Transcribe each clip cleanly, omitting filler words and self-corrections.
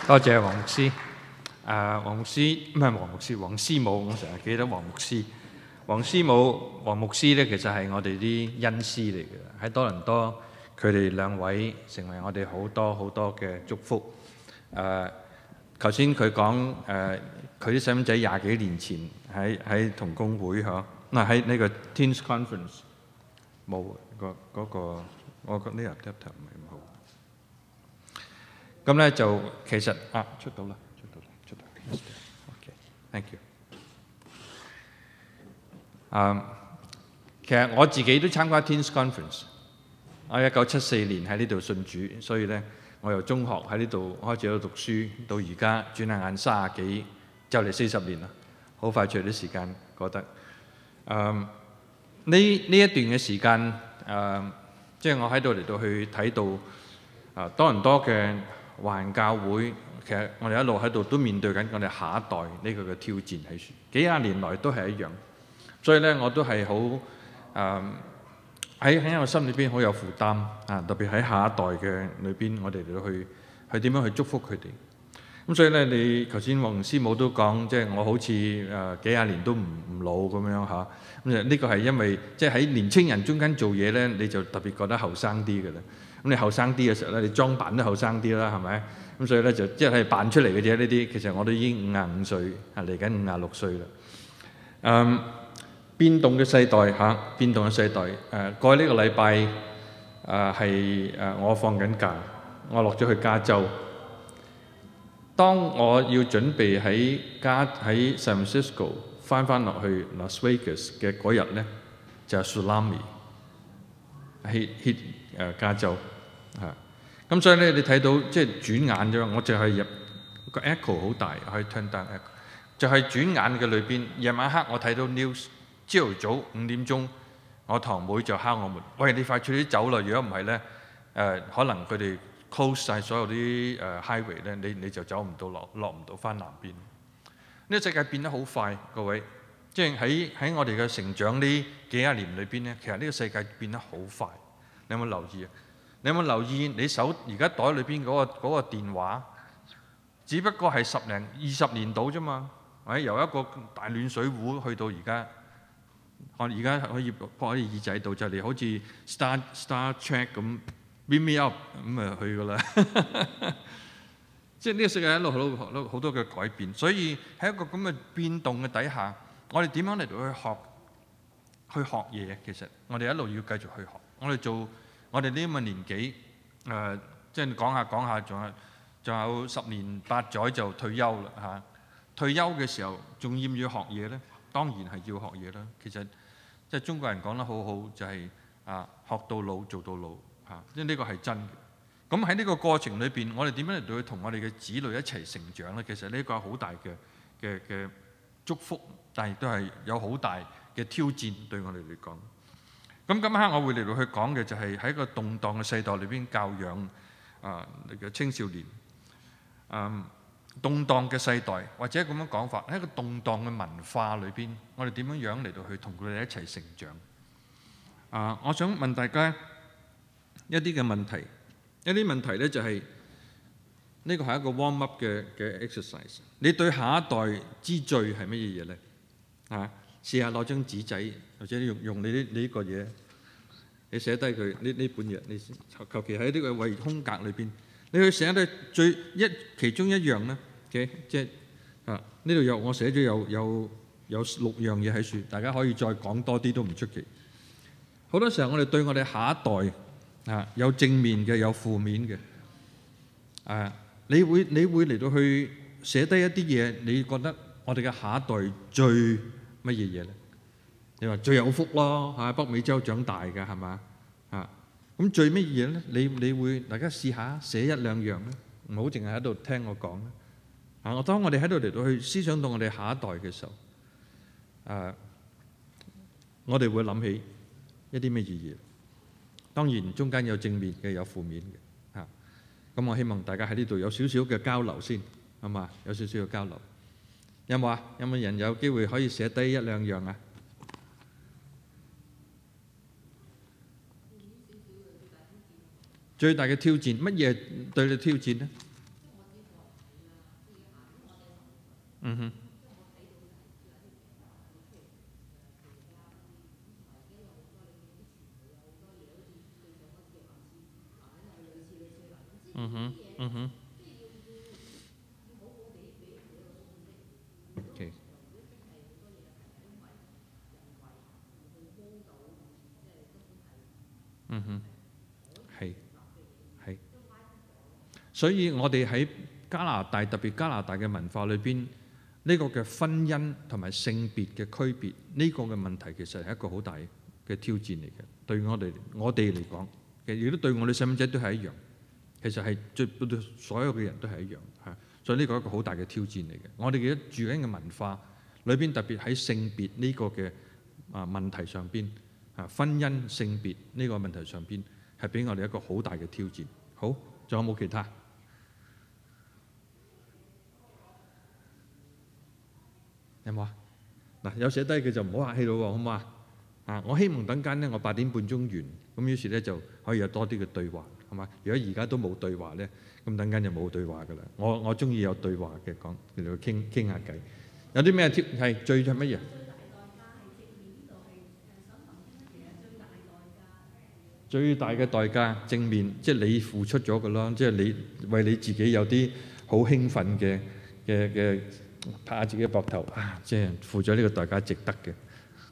多謝黃牧師。黃牧師唔係黃牧師，黃師母，我成日記得黃牧師。黃師母、黃牧師咧，其實係我哋啲恩師嚟嘅。喺多倫多，佢哋兩位成為我哋好多好多嘅祝福。頭先佢講佢啲細蚊仔20幾年前喺同工會嗬，喺呢個 Teens Conference 冇嗰個，我覺得呢個 adapter 唔係咁好。咁咧就其實出到啦，OK，thank you。其實我自己都參加 Teens Conference。我1974年喺呢度信主，所以咧我由中學喺呢度開始喺度讀書，到而家轉眼30幾，就嚟40年啦，好快脆啲時間過得。呢一段嘅時間，即係我喺度嚟到去睇到多倫多嘅華人教會，其實我哋一路喺度都面對緊我哋下一代呢個嘅挑戰喺處，幾廿年來都係一樣，所以咧我都係好喺我心裏邊好有負擔特別喺下一代嘅裏邊，我哋嚟到去點樣去祝福佢哋。咁所以咧，你頭先黃師母都講，即係我好似幾廿年都唔老咁樣嚇。咁呢個係因為即係喺年青人中間做嘢咧，你就特別覺得後生啲嘅啦。咁你後生啲嘅時候咧，你裝扮都後生啲啦，係咪？咁所以咧就即係扮出嚟嘅啫。呢啲其實我都已經55歲，嚟緊56歲啦。變動嘅世代變動嘅世代。過去呢個禮拜係我放緊假，我落咗去加州。當我要準備喺San Francisco 翻落去 Las Vegas 嘅嗰日咧，就係 tsunami hit 加州咁所以咧，你睇到即係轉眼啫，我就係入個 echo 好大，可以 turn down echo， 就係轉眼嘅裏邊。夜晚黑我睇到 news， 朝頭早5點鐘，我堂妹就敲我門，喂，你快脆啲走啦！如果唔係咧，可能佢哋 close 曬所有啲highway 咧，你就走唔到落唔到翻南邊。呢個世界變得好快，各位，即係喺我哋嘅成長呢幾廿年裏邊咧，其實呢個世界變得好快。你有冇留意啊？你有冇留意你手而家袋裏邊嗰個電話，只不過係10零20年到啫嘛？由一個大暖水壺去到而家，我而家可以放喺耳仔度，就嚟好似 Star Trek 咁 beam me up 咁去噶啦。即係呢個世界一路好多嘅改變，所以喺一個咁嘅變動嘅底下，我哋點樣嚟到去學嘢？其實我哋一路要繼續去學。我哋呢咁嘅年紀，即係講下，仲有10年8載就退休啦嚇。退休嘅時候，仲要唔要學嘢咧？當然係要學嘢啦。其實即係中國人講得好好，就係學到老做到老嚇，即係呢個係真嘅。咁喺呢個過程裏邊，我哋點樣嚟到去同我哋嘅子女一齊成長咧？其實呢個係好大嘅祝福，但係亦都係有好大嘅挑戰對我哋嚟講。咁今刻我會嚟到去講嘅就係喺一個動盪嘅世代裏邊教養嘅青少年。動盪嘅世代，或者咁樣講法，喺一個動盪嘅文化裏邊，我哋點樣嚟到去同佢哋一齊成長？我想問大家一啲嘅問題。一啲問題咧就係呢個係一個 warm up 嘅 exercise。你對下一代之最係乜嘢嘢咧？試下攞張紙仔，或者用你呢個嘢，你寫低佢呢本嘢，你求其喺呢個位空格裏邊，你去寫低其中一樣咧。即係呢度我寫咗有6樣嘢喺處，大家可以再講多啲都唔出奇。好多時候我哋對我哋下一代有正面嘅，有負面嘅。你會嚟到去寫低一啲嘢，你覺得我哋嘅下一代最乜嘢嘢咧？你話最有福咯，北美洲長大嘅係嘛？咁最乜嘢咧？你會大家試下寫1、2樣咧，唔好淨係喺度聽我講咧。當我哋喺度嚟到去思想到我哋下一代嘅時候，我哋會諗起一啲乜嘢？當然中間有正面嘅，有負面嘅。咁我希望大家喺呢度有少少嘅交流先，係嘛？有少少嘅交流。有冇啊？有冇人有機會可以寫低1、2樣啊？最大嘅挑戰，乜嘢對你挑戰呢？ 嗯哼，嗯哼，嗯哼，OK，嗯哼，係係。所以我哋喺加拿大，特別加拿大嘅文化裏邊，呢個嘅婚姻同埋性別嘅區別，呢個嘅問題其實係一個好大嘅挑戰嚟嘅。對我哋嚟講，其實亦都對我哋細蚊仔都係一樣。其實係對所有嘅人都係一樣嚇。所以呢個係一個好大嘅挑戰嚟嘅。我哋嘅住緊嘅文化裏邊，特別喺性別呢個嘅問題上邊，婚姻性別呢個問題上邊，係俾我哋一個好大嘅挑戰。好，仲有冇其他？有冇啊？嗱，有寫低嘅就唔好客氣咯喎，好唔好啊？我希望等間呢，我8點半鐘完，咁於是呢就可以有多啲嘅對話，係嘛？如果而家都冇對話呢，咁等間就冇對話噶啦。我中意有對話嘅講，嚟到傾下偈。有啲咩係最係乜嘢？最大嘅代價正面，即係你付出咗嘅咯，即係你為你自己有啲好興奮嘅拍下自己嘅膊頭啊！即係付咗呢個代價值得嘅。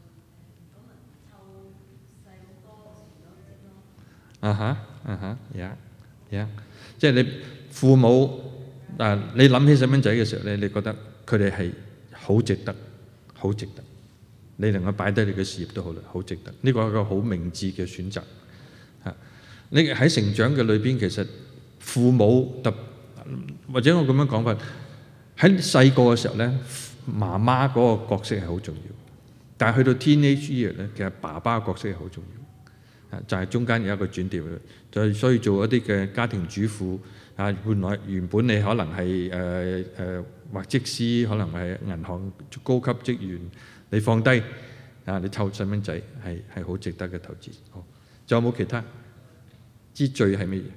即係你父母你諗起細蚊仔嘅時候咧，你覺得佢哋係好值得，好值得。你能夠擺低你嘅事業都好啦，好值得。呢個係一個好明智嘅選擇。你喺成長嘅裏邊，其實父母或者我咁樣講法，喺細個嘅時候咧，媽媽嗰個角色係好重要。但係去到 teenage year 咧，其實爸爸嘅角色係好重要。就係中間有一個轉調嘅，就係所以做一啲嘅家庭主婦原本你可能係或職師，可能係銀行高級職員，你放低你湊細蚊仔係好值得嘅投資。好，仲有冇其他？之最係乜嘢？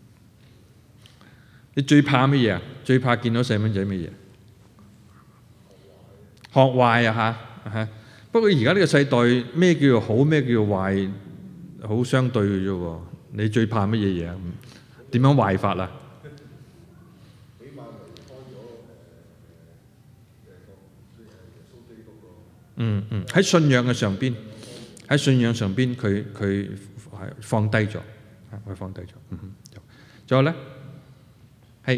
你最怕乜嘢啊？最怕見到細蚊仔乜嘢？學壞嚇。不過而家呢個世代咩叫做好，咩叫做壞，好相對嘅啫喎。你最怕乜嘢嘢啊？點樣壞法啊？喺信仰嘅上邊，佢係放低咗，佢放低咗。仲有咧，係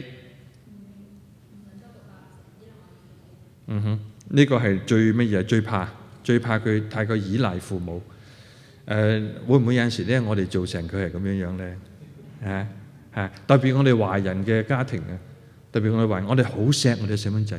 呢個係最乜嘢？最怕佢太過依賴父母。會唔會有陣時咧，我哋做成佢係咁樣樣咧？特別我哋華人嘅家庭啊，特別我哋華人，我哋好錫我哋細蚊仔，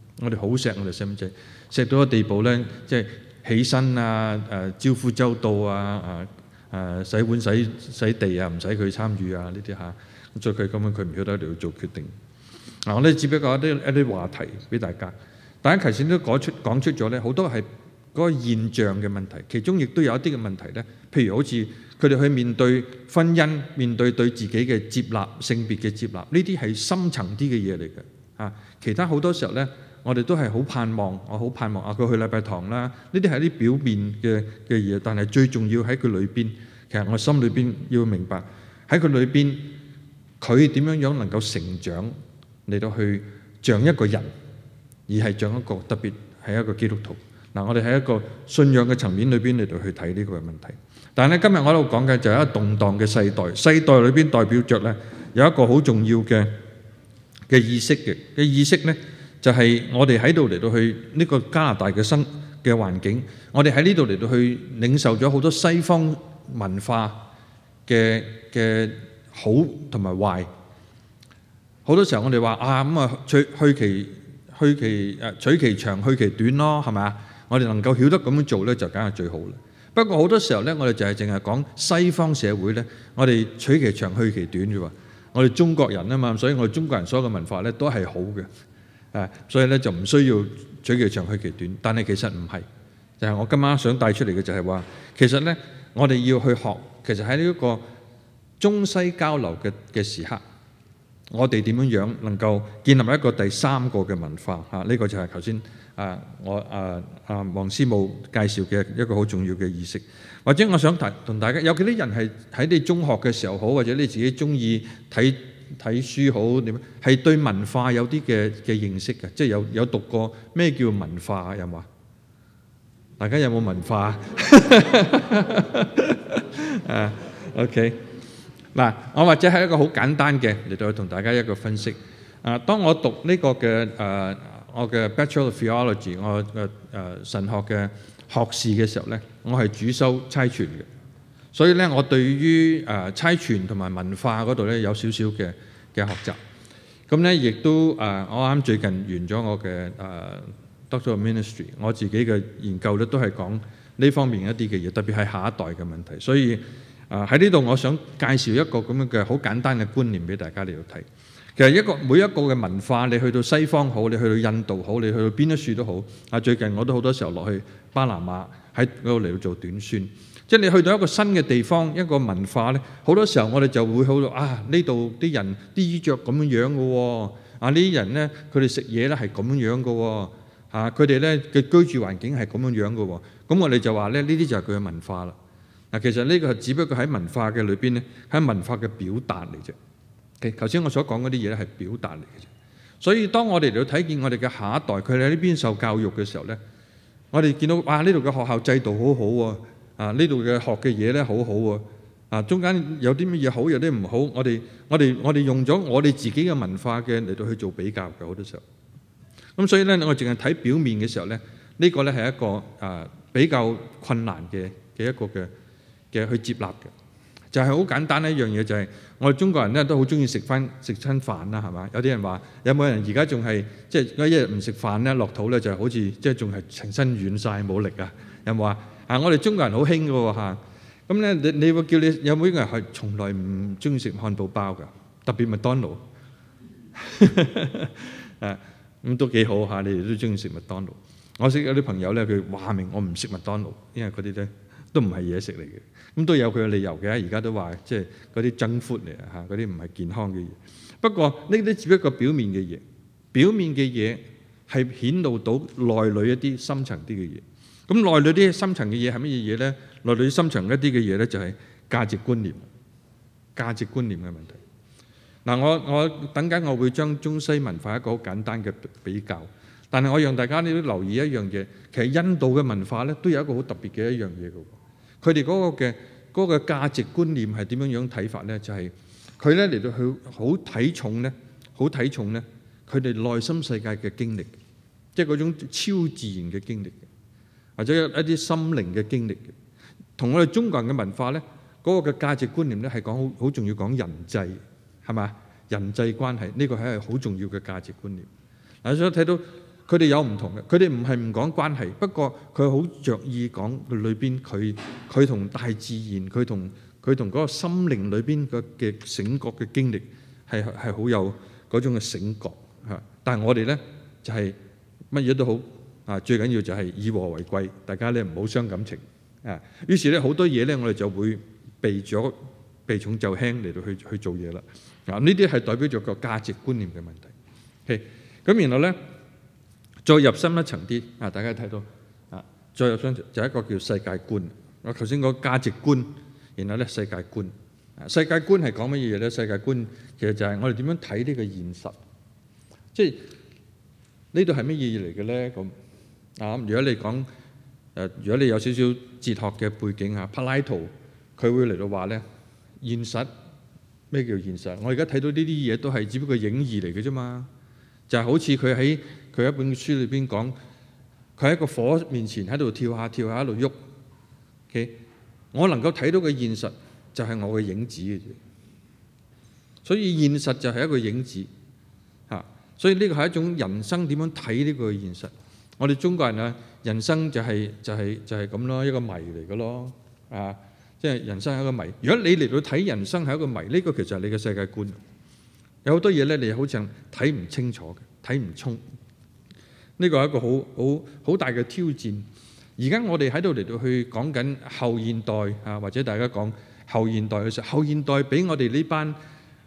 錫到個地步咧，即係起身招呼周到洗碗洗地唔使佢參與呢啲嚇。咁佢咁樣，佢唔曉得嚟做決定。我哋只不過一啲話題俾大家。大家頭先都講出咗咧，好多係嗰個現象嘅問題，其中亦都有一啲嘅問題咧。譬如好似佢哋去面對婚姻，面對對自己嘅接納、性別嘅接納，呢啲係深層啲嘅嘢嚟嘅。其他好多時候咧，我哋都係好盼望，我好盼望佢去禮拜堂啦。呢啲係啲表面嘅嘢，但係最重要喺佢裏邊。其實我心裏邊要明白喺佢裏邊，佢點樣樣能夠成長嚟到去像一個人。而係像一個特別係一個基督徒。我哋喺一個信仰嘅層面裏邊嚟到去睇呢個問題。但係咧，今日我喺度講嘅就係一個動盪嘅世代，世代裏邊代表着咧有一個好重要嘅意識嘅意識咧，就係我哋喺度嚟到去呢個加拿大嘅環境，我哋喺呢度嚟到去領受咗好多西方文化嘅好同埋壞。好多時候我哋話取其長去其短咯，係咪啊？我哋能夠曉得咁樣做咧，就梗係最好啦。不過好多時候咧，我哋就係淨係講西方社會咧，我哋取其長去其短啫喎。我哋中國人啊嘛，所以我哋中國人所有嘅文化咧都係好嘅，所以咧就唔需要取其長去其短。但係其實唔係，就係我今晚想帶出嚟嘅就係話，其實咧我哋要去學，其實喺呢一個中西交流嘅時刻， 我哋點樣能夠建立一個第三個嘅文化嚇？呢個就係頭先黃師母介紹嘅一個好重要嘅意識。或者我想同大家，有幾啲人係喺你中學嘅時候好，或者你自己中意睇書好點，係對文化有啲嘅認識嘅，即係有讀過咩叫文化有冇啊？大家有冇文化？OK 嗱，我或者係一個好簡單嘅嚟到同大家一個分析。當我讀呢個嘅我嘅 Bachelor of Theology， 我嘅神學嘅學士嘅時候咧，我係主修差傳嘅，所以咧我對於差傳同埋文化嗰度咧有少少嘅學習。咁咧亦都我啱最近完咗我嘅Doctor of Ministry， 我自己嘅研究咧都係講呢方面一啲嘅嘢，特別係下一代嘅問題。所以喺呢度我想介紹一個咁樣嘅好簡單嘅觀念俾大家嚟到睇。其實每一個嘅文化，你去到西方好，你去到印度好，你去到邊一處都好。最近我都好多時候落去巴拿馬喺嗰度嚟到做短宣。即係你去到一個新嘅地方，一個文化咧，好多時候我哋就會好到呢度啲人啲衣着咁樣嘅喎，呢啲人咧佢哋食嘢咧係咁樣嘅喎，佢哋咧嘅居住環境係咁樣嘅喎。咁我哋就話咧呢啲就係佢嘅文化啦。其實呢個只不過喺文化嘅裏邊咧，係文化嘅表達嚟啫。頭先我所講嗰啲嘢咧係表達嚟嘅啫，所以當我哋嚟到睇見我哋嘅下一代佢哋喺呢邊受教育嘅時候咧，我哋見到呢度嘅學校制度好好喎，呢度嘅學嘅嘢咧好好喎，中間有啲乜嘢好，有啲唔好，我哋用咗我哋自己嘅文化嘅嚟到去做比較嘅好多時候。咁所以咧，我淨係睇表面嘅時候咧，呢個咧係一個比較困難嘅一個嘅去接納嘅。就係好簡單一樣嘢，就係我哋中國人咧都好中意食親飯啦，係嘛？有啲人話有冇人而家仲係即係一日唔食飯咧落肚咧就好似即係仲係成身軟晒冇力啊？有冇啊？我哋中國人好興嘅喎嚇。咁咧你會叫你有冇一個人係從來唔中意食漢堡包㗎？特別麥當勞咁都幾好嚇，你哋都中意食麥當勞。我識有啲朋友咧，佢話明我唔食麥當勞，因為嗰啲咧都唔係嘢食嚟嘅。咁都有佢嘅理由嘅，而家都話即係嗰啲junk food嚟啊，嗰啲唔係健康嘅嘢。不過呢啲只不過表面嘅嘢，表面嘅嘢係顯露到內裏一啲深層啲嘅嘢。咁內裏啲深層嘅嘢係乜嘢嘢咧？內裏深層一啲嘅嘢咧就係價值觀念嘅問題。嗱，我等緊我會將中西文化一個好簡單嘅比較，但係我讓大家呢都留意一樣嘢，其實印度嘅文化咧都有一個好特別嘅一樣嘢嘅。佢哋嗰個價值觀念係點樣睇法咧？就係佢咧嚟到去好睇重咧佢哋內心世界嘅經歷，即係嗰種超自然嘅經歷，或者一啲心靈嘅經歷。同我哋中國人嘅文化咧，嗰個嘅價值觀念咧係講好重要，講人際係嘛？人際關係呢個係好重要嘅價值觀念。嗱，所以睇到佢哋有唔同嘅，佢哋唔係唔講關係，不過佢好着意講佢裏邊佢同大自然，佢同嗰個心靈裏邊嘅醒覺嘅經歷係好有嗰種嘅醒覺嚇。但係我哋咧就係乜嘢都好最緊要就係以和為貴，大家咧唔好傷感情啊。於是咧好多嘢咧我哋就會避重就輕嚟到去做嘢啦。呢啲係代表咗個價值觀念嘅問題。咁然後咧。再入深一層啲大家睇到再入深就一個叫世界觀。我頭先講價值觀，然後咧世界觀。世界觀係講乜嘢咧？世界觀其實就係我哋點樣睇呢個現實，即係呢度係乜嘢嚟嘅咧？咁如果你講如果你有少少哲學嘅背景柏拉圖佢會嚟到話咧，現實咩叫現實？我而家睇到呢啲嘢都係只不過影兒嚟嘅啫嘛。就係好似佢喺佢一本書裏邊講，佢喺個火面前喺度跳下喺度喐。我能夠睇到嘅現實就係我嘅影子嘅啫。所以現實就係一個影子所以呢個係一種人生點樣睇呢個現實。我哋中國人人生就係咁咯，一個謎嚟嘅咯即係人生係一個謎。如果你嚟到睇人生係一個謎，呢個其實係你嘅世界觀。有好多嘢咧，你好似睇唔清楚嘅，睇唔通。呢個係一個好大嘅挑戰。而家我哋喺度嚟到去講緊後現代或者大家講後現代嘅時候，後現代俾我哋呢班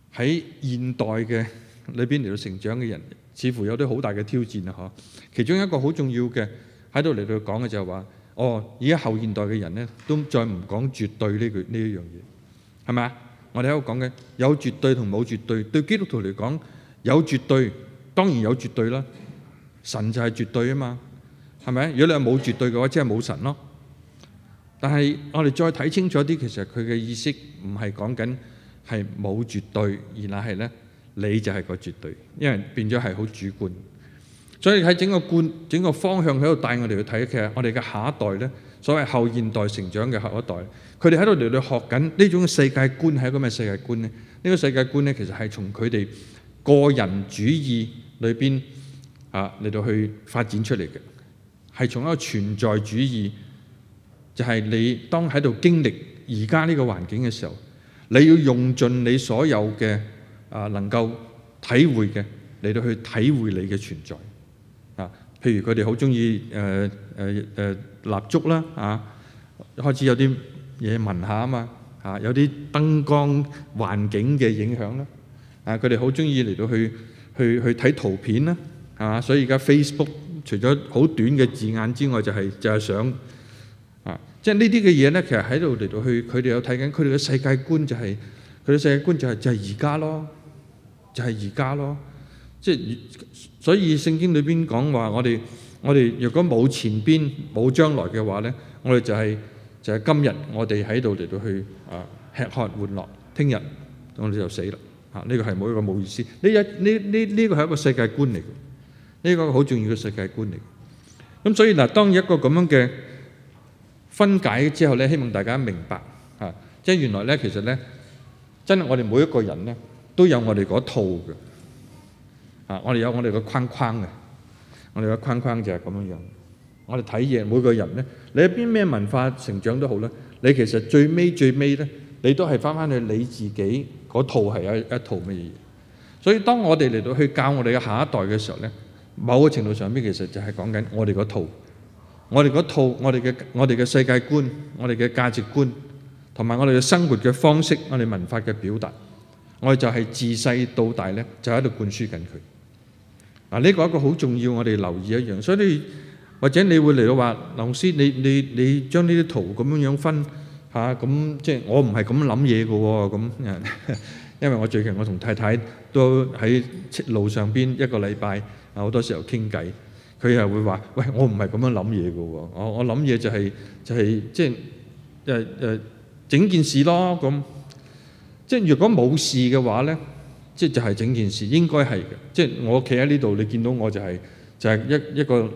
喺現代嘅裏邊嚟到成長嘅人，似乎有啲好大嘅挑戰啊！嗬，其中一個好重要嘅喺度嚟到講嘅就係話，而家後現代嘅人咧，都再唔講絕對呢一樣嘢，係咪啊？我哋喺度講嘅有絕對同冇絕對，對基督徒嚟講有絕對，當然有絕對啦，神就係絕對啊嘛，係咪？如果你係冇絕對嘅話，即係冇神咯。但係我哋再睇清楚啲，其實佢嘅意思唔係講緊係冇絕對，而係咧你就係個絕對，因為變咗係好主觀。所以喺整個方向喺度帶我哋去睇，其實我哋嘅下一代咧，所謂後現代成長嘅下一代，佢哋喺度嚟到學緊呢種世界觀係一個咩世界觀咧？呢個世界觀咧，其實係從佢哋個人主義裏邊嚟到去發展出嚟嘅，係從一個存在主義。就係你當喺度經歷而家呢個環境嘅時候，你要用盡你所有嘅能夠體會嘅嚟到去體會你嘅存在譬如佢哋好中意蠟燭啦開始有啲嘢聞下啊嘛有啲燈光環境嘅影響啦佢哋好中意嚟到去睇圖片啦所以而家 Facebook 除咗好短嘅字眼之外，就係想。即係呢啲嘅嘢咧，其實喺度嚟到去，佢哋有睇緊，佢哋嘅世界觀就係佢哋世界觀就係而家咯，就係而家咯。即係所以聖經裏邊講話，我哋若果冇前邊冇將來嘅話咧，我哋就係今日我哋喺度嚟到去吃喝玩樂，聽日我哋就死啦呢個係冇一個冇意思。呢個係一個世界觀嚟嘅，呢個好重要嘅世界觀嚟。咁所以嗱，當一個咁樣嘅分解之後咧，希望大家明白即係原來咧，其實咧，真係我哋每一個人咧都有我哋嗰套嘅我哋有我哋個框框嘅，我哋個框框就係咁樣樣。我哋睇嘢，每個人咧，你喺邊咩文化成長都好咧，你其實最尾咧，你都係翻去你自己嗰套係一套乜嘢。所以當我哋嚟到去教我哋嘅下一代嘅時候咧，某個程度上邊其實就係講緊我哋嗰套。我哋嗰套，我哋嘅世界觀，我哋嘅價值觀，同埋我哋嘅生活嘅方式，我哋文化嘅表達，我哋就係自細到大咧，就喺度灌輸緊佢。呢個一個好重要，我哋留意一樣。所以或者你會嚟到話，劉老師，你將呢啲圖咁樣分咁即係我唔係咁諗嘢嘅喎。咁因為我最近我同太太都喺路上邊一個禮拜好多時候傾偈。佢又會話：喂，我唔係咁樣諗嘢嘅喎，我諗嘢就係即係整件事咯。咁即係如果冇事嘅話咧，即係就係整件事，應該係嘅。即係我企喺呢度，你見到我就係一個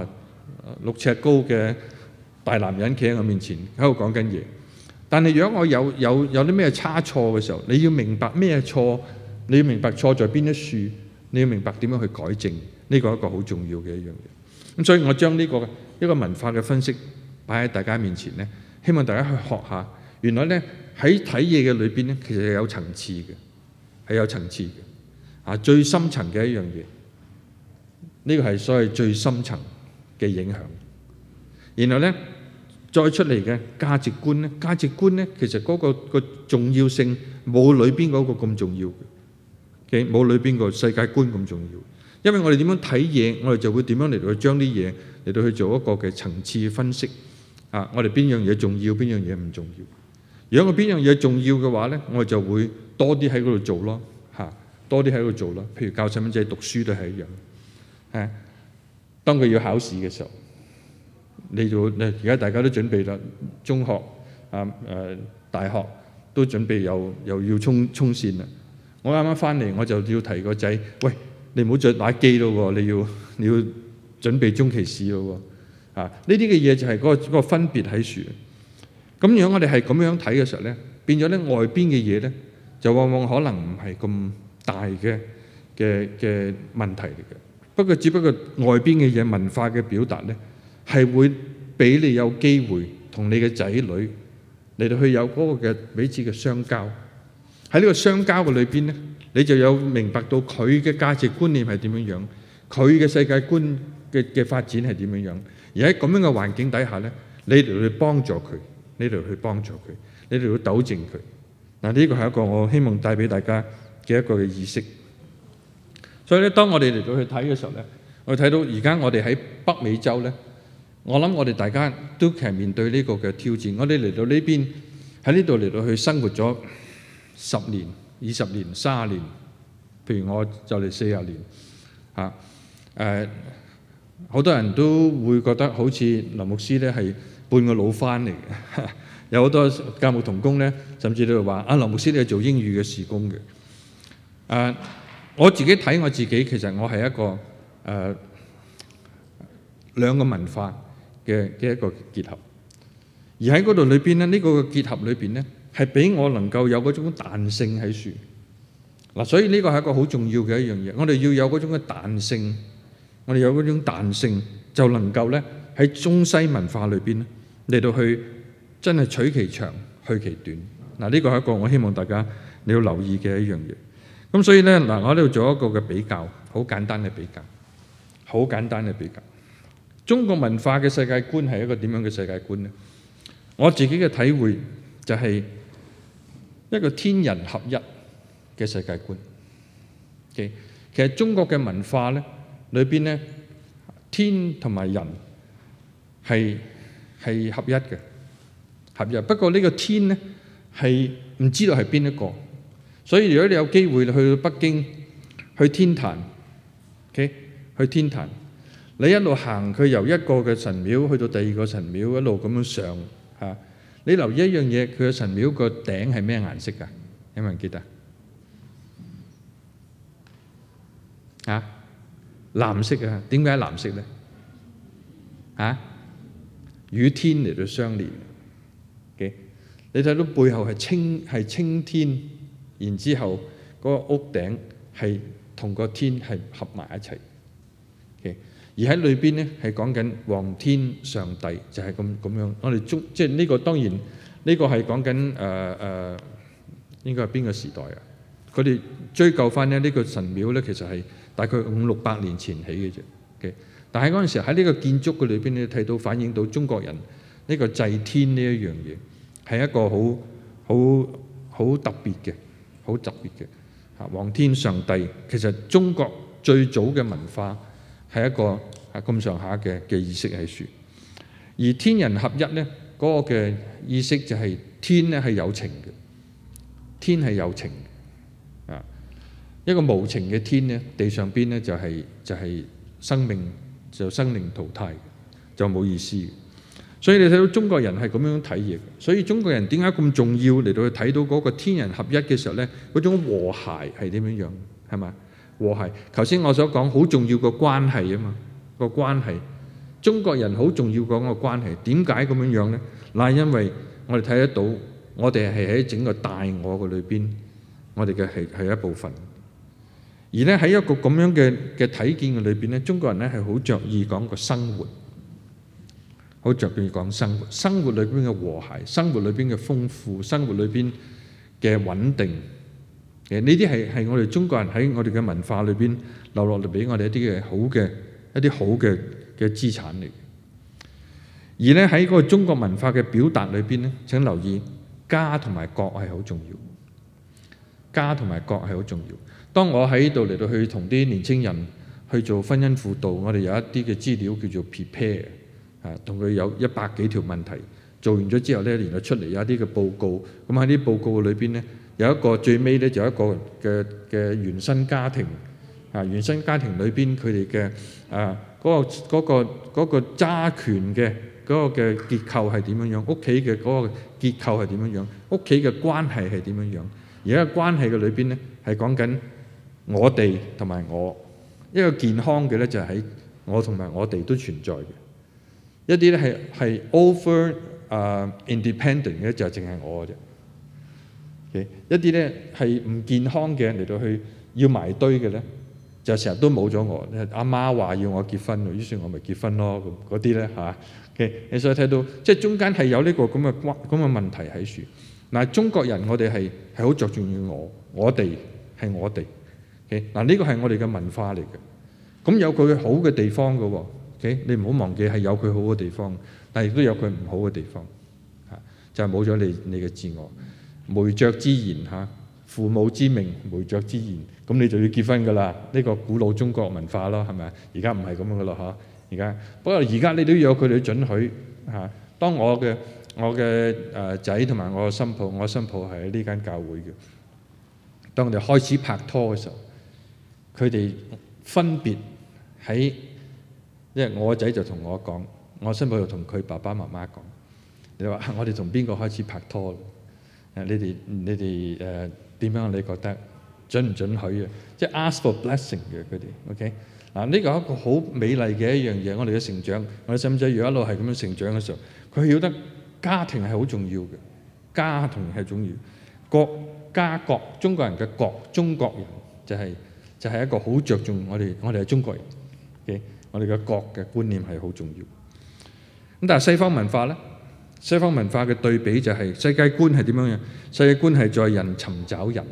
6尺高嘅大男人企喺我面前喺度講緊嘢。但係如果我有啲咩差錯嘅時候，你要明白咩錯，你要明白錯在邊一處，你要明白點樣去改正。呢個係一個好重要嘅一樣嘢，咁所以我將呢個一個文化嘅分析擺喺大家面前咧，希望大家去學下，原來咧喺睇嘢嘅裏邊咧，其實係有層次嘅，係有層次嘅，最深層嘅一樣嘢，呢個係所謂最深層嘅影響。然後咧再出嚟嘅價值觀咧，其實嗰個重要性冇裏邊嗰個咁重要嘅，冇裏邊個世界觀咁重要。因為我哋點樣睇嘢，我哋就會點樣嚟到去將啲嘢嚟到去做一個嘅層次分析。我哋邊樣嘢重要，邊樣嘢唔重要。如果我邊樣嘢重要嘅話咧，我哋就會多啲喺嗰度做咯，多啲喺度做咯。譬如教細蚊仔讀書都係一樣。當佢要考試嘅時候，而家大家都準備啦，中學大學都準備又要衝線啦。我啱啱翻嚟，我就要提個仔，喂！你唔好再打機咯喎！你要準備中期試咯喎！呢啲嘅嘢就係嗰個分別喺處。咁如果我哋係咁樣睇嘅時候咧，變咗咧外邊嘅嘢咧，就往往可能唔係咁大嘅問題嚟嘅。不過只不過外邊嘅嘢文化嘅表達咧，係會俾你有機會同你嘅仔女嚟到去有嗰個嘅彼此嘅相交。喺呢個相交嘅裏邊咧，你就有明白到佢嘅價值觀念係點樣樣，佢嘅世界觀嘅發展係點樣樣。而喺咁樣嘅環境底下咧，你嚟去幫助佢，你嚟去糾正佢。嗱，呢個係一個我希望帶俾大家嘅一個嘅意識。所以咧，當我哋嚟到去睇嘅時候咧，我哋睇到而家我哋喺北美洲咧，我諗我哋大家都其實面對呢個嘅挑戰。我哋嚟到呢邊喺呢度嚟到去生活咗10年、20年、30年，譬如我就嚟40年嚇。好多人都會覺得好似林牧師咧係半個老番嚟嘅，有好多教牧同工咧，甚至都話林牧師你係做英語嘅事工嘅。我自己睇我自己，其實我係一個兩個文化嘅一個結合，而喺嗰度裏邊咧，呢個結合裏邊咧係俾我能夠有嗰種彈性喺處嗱，所以呢個係一個好重要嘅一樣嘢。我哋要有嗰種嘅彈性，我哋有嗰種彈性就能夠咧喺中西文化裏邊咧嚟到去真係取其長去其短嗱。呢個係一個我希望大家你要留意嘅一樣嘢。咁所以咧嗱，我喺度做一個嘅比較，好簡單嘅比較，好簡單嘅比較。中國文化嘅世界觀係一個點樣嘅世界觀呢？我自己嘅體會就係一個天人合一嘅世界觀。其實中國嘅文化咧裏邊咧，天同埋人係合一嘅，合一。不過呢個天咧係唔知道係邊一個。所以如果你有機會去到北京，去天壇 ，OK， 去天壇，你一路行，佢由一個嘅神廟去到第二個神廟，一路咁樣上嚇。你留意一樣嘢，佢嘅神廟個頂係咩顏色㗎？有冇人記得？嚇，藍色啊？點解藍色咧？嚇，與天嚟到相連。OK， 你睇到背後係青天。然之後，嗰個屋頂係同個天係合埋一齊嘅，而喺裏邊咧係講緊皇天上帝，就係咁樣。我哋即係呢個當然呢個係講緊應該係邊個時代啊？佢哋追究翻咧呢個神廟咧，其實係大概500-600年前起嘅啫。嘅，但係嗰陣時喺呢個建築嘅裏邊咧，睇到反映到中國人呢個祭天呢一樣嘢係一個好特別嘅。好特別嘅嚇，皇天上帝其實中國最早嘅文化係一個咁上下嘅意識喺處，而天人合一咧嗰個嘅意識就係天咧係有情嘅，天係有情嘅啊，一個無情嘅天咧，地上邊咧就係生命就生命淘汰就冇意思嘅。所以你睇到中國人係咁樣睇嘢，所以中國人點解咁重要嚟到去睇到嗰個天人合一嘅時候咧，嗰種和諧係點樣樣係咪？和諧，頭先我所講好重要個關係啊嘛，個關係，中國人好重要講個關係，點解咁樣樣咧？嗱，因為我哋睇得到，我哋係喺整個大我嘅裏邊，我哋嘅係一部分，而咧喺一個咁樣嘅體見嘅裏邊咧，中國人咧係好着意講個生活。好着意講生活，生活裏邊嘅和諧，生活裏邊嘅豐富，生活裏邊嘅穩定。其實呢啲係我哋中國人喺我哋嘅文化裏邊留落嚟俾我哋一啲好嘅資產嚟。而咧喺嗰個中國文化嘅表達裏邊咧，請留意家同埋國係好重要。家同埋國係好重要。當我喺度嚟到去同啲年青人去做婚姻輔導，我哋有一啲嘅資料叫做 prepare。同佢有100幾條問題，做完咗之後咧，然後出嚟有一啲嘅報告。咁喺啲報告裏邊咧，有一個最尾咧就有一個嘅原生家庭。原生家庭裏邊佢哋嘅嗰個揸權嘅嗰個嘅結構係點樣樣？屋企嘅嗰個結構係點樣樣？屋企嘅關係係點樣樣？而喺個關係嘅裏邊咧，係講緊我哋同埋我。一個健康嘅咧就係喺我同埋我哋都存在嘅。一啲咧係 over independent 嘅就淨係我嘅啫。一啲咧係唔健康嘅嚟到去要埋堆嘅咧，就成日都冇咗我。阿媽話要我結婚，於是我咪結婚咯。咁嗰啲咧嚇。你所以睇到即係中間係有呢個咁嘅問題喺處。嗱，中國人我哋係好着重於我哋係我哋。嗱，呢個係我哋嘅文化嚟嘅。咁有佢好嘅地方嘅喎。你唔好忘記係有佢好嘅地方，但係亦都有佢唔好嘅地方，就係冇咗你嘅自我。梅雀之言父母之命，媒妁之言，咁你就要結婚㗎啦。呢個古老中國文化咯，係咪？而家唔係咁樣㗎咯，嚇！而家不過而家你都要有佢哋準許嚇。當我嘅仔同埋我嘅新抱，我新抱係喺呢間教會嘅。當我哋開始拍拖嘅時候，佢哋分別喺，因為我個仔就同我講，我新抱就同佢爸爸媽媽講，你話我哋同邊個開始拍拖？你哋點樣？你覺得準唔準許啊？即係 ask for blessing 嘅佢哋。OK 嗱，呢個係一個好美麗嘅一樣嘢。我哋嘅成長，我哋細蚊仔如果一路係咁樣成長嘅時候，佢曉得家庭係好重要嘅，家庭係重要。國中國人嘅中國人就係一個好着重我哋係中國人嘅，我哋嘅國嘅觀念係好重要。咁但係西方文化咧，西方文化嘅對比就係世界觀係點樣樣？世界觀係在人尋找人。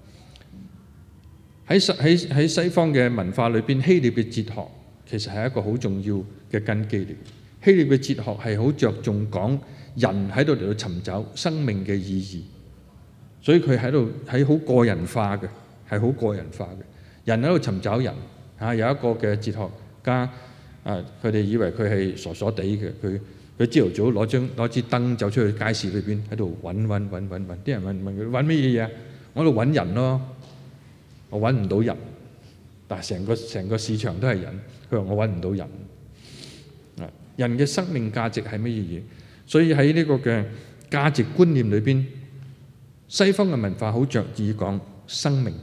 喺西方嘅文化裏邊，希臘嘅哲學其實係一個好重要嘅根基嚟。希臘嘅哲學係好着重講人喺度嚟到尋找生命嘅意義，所以佢係好個人化嘅，係好個人化嘅。人喺度尋找人嚇，有一個嘅哲學家佢哋以為佢係傻傻地嘅，佢朝頭早攞支燈走出去街市裏邊喺度揾，啲人問佢揾咩嘢啊？我喺度揾人咯。我揾唔到人，但係成個市場都係人。佢話我揾唔到人。人嘅生命價值係乜嘢？所以喺呢個嘅價值觀念裏邊，西方嘅文化好着意講生命。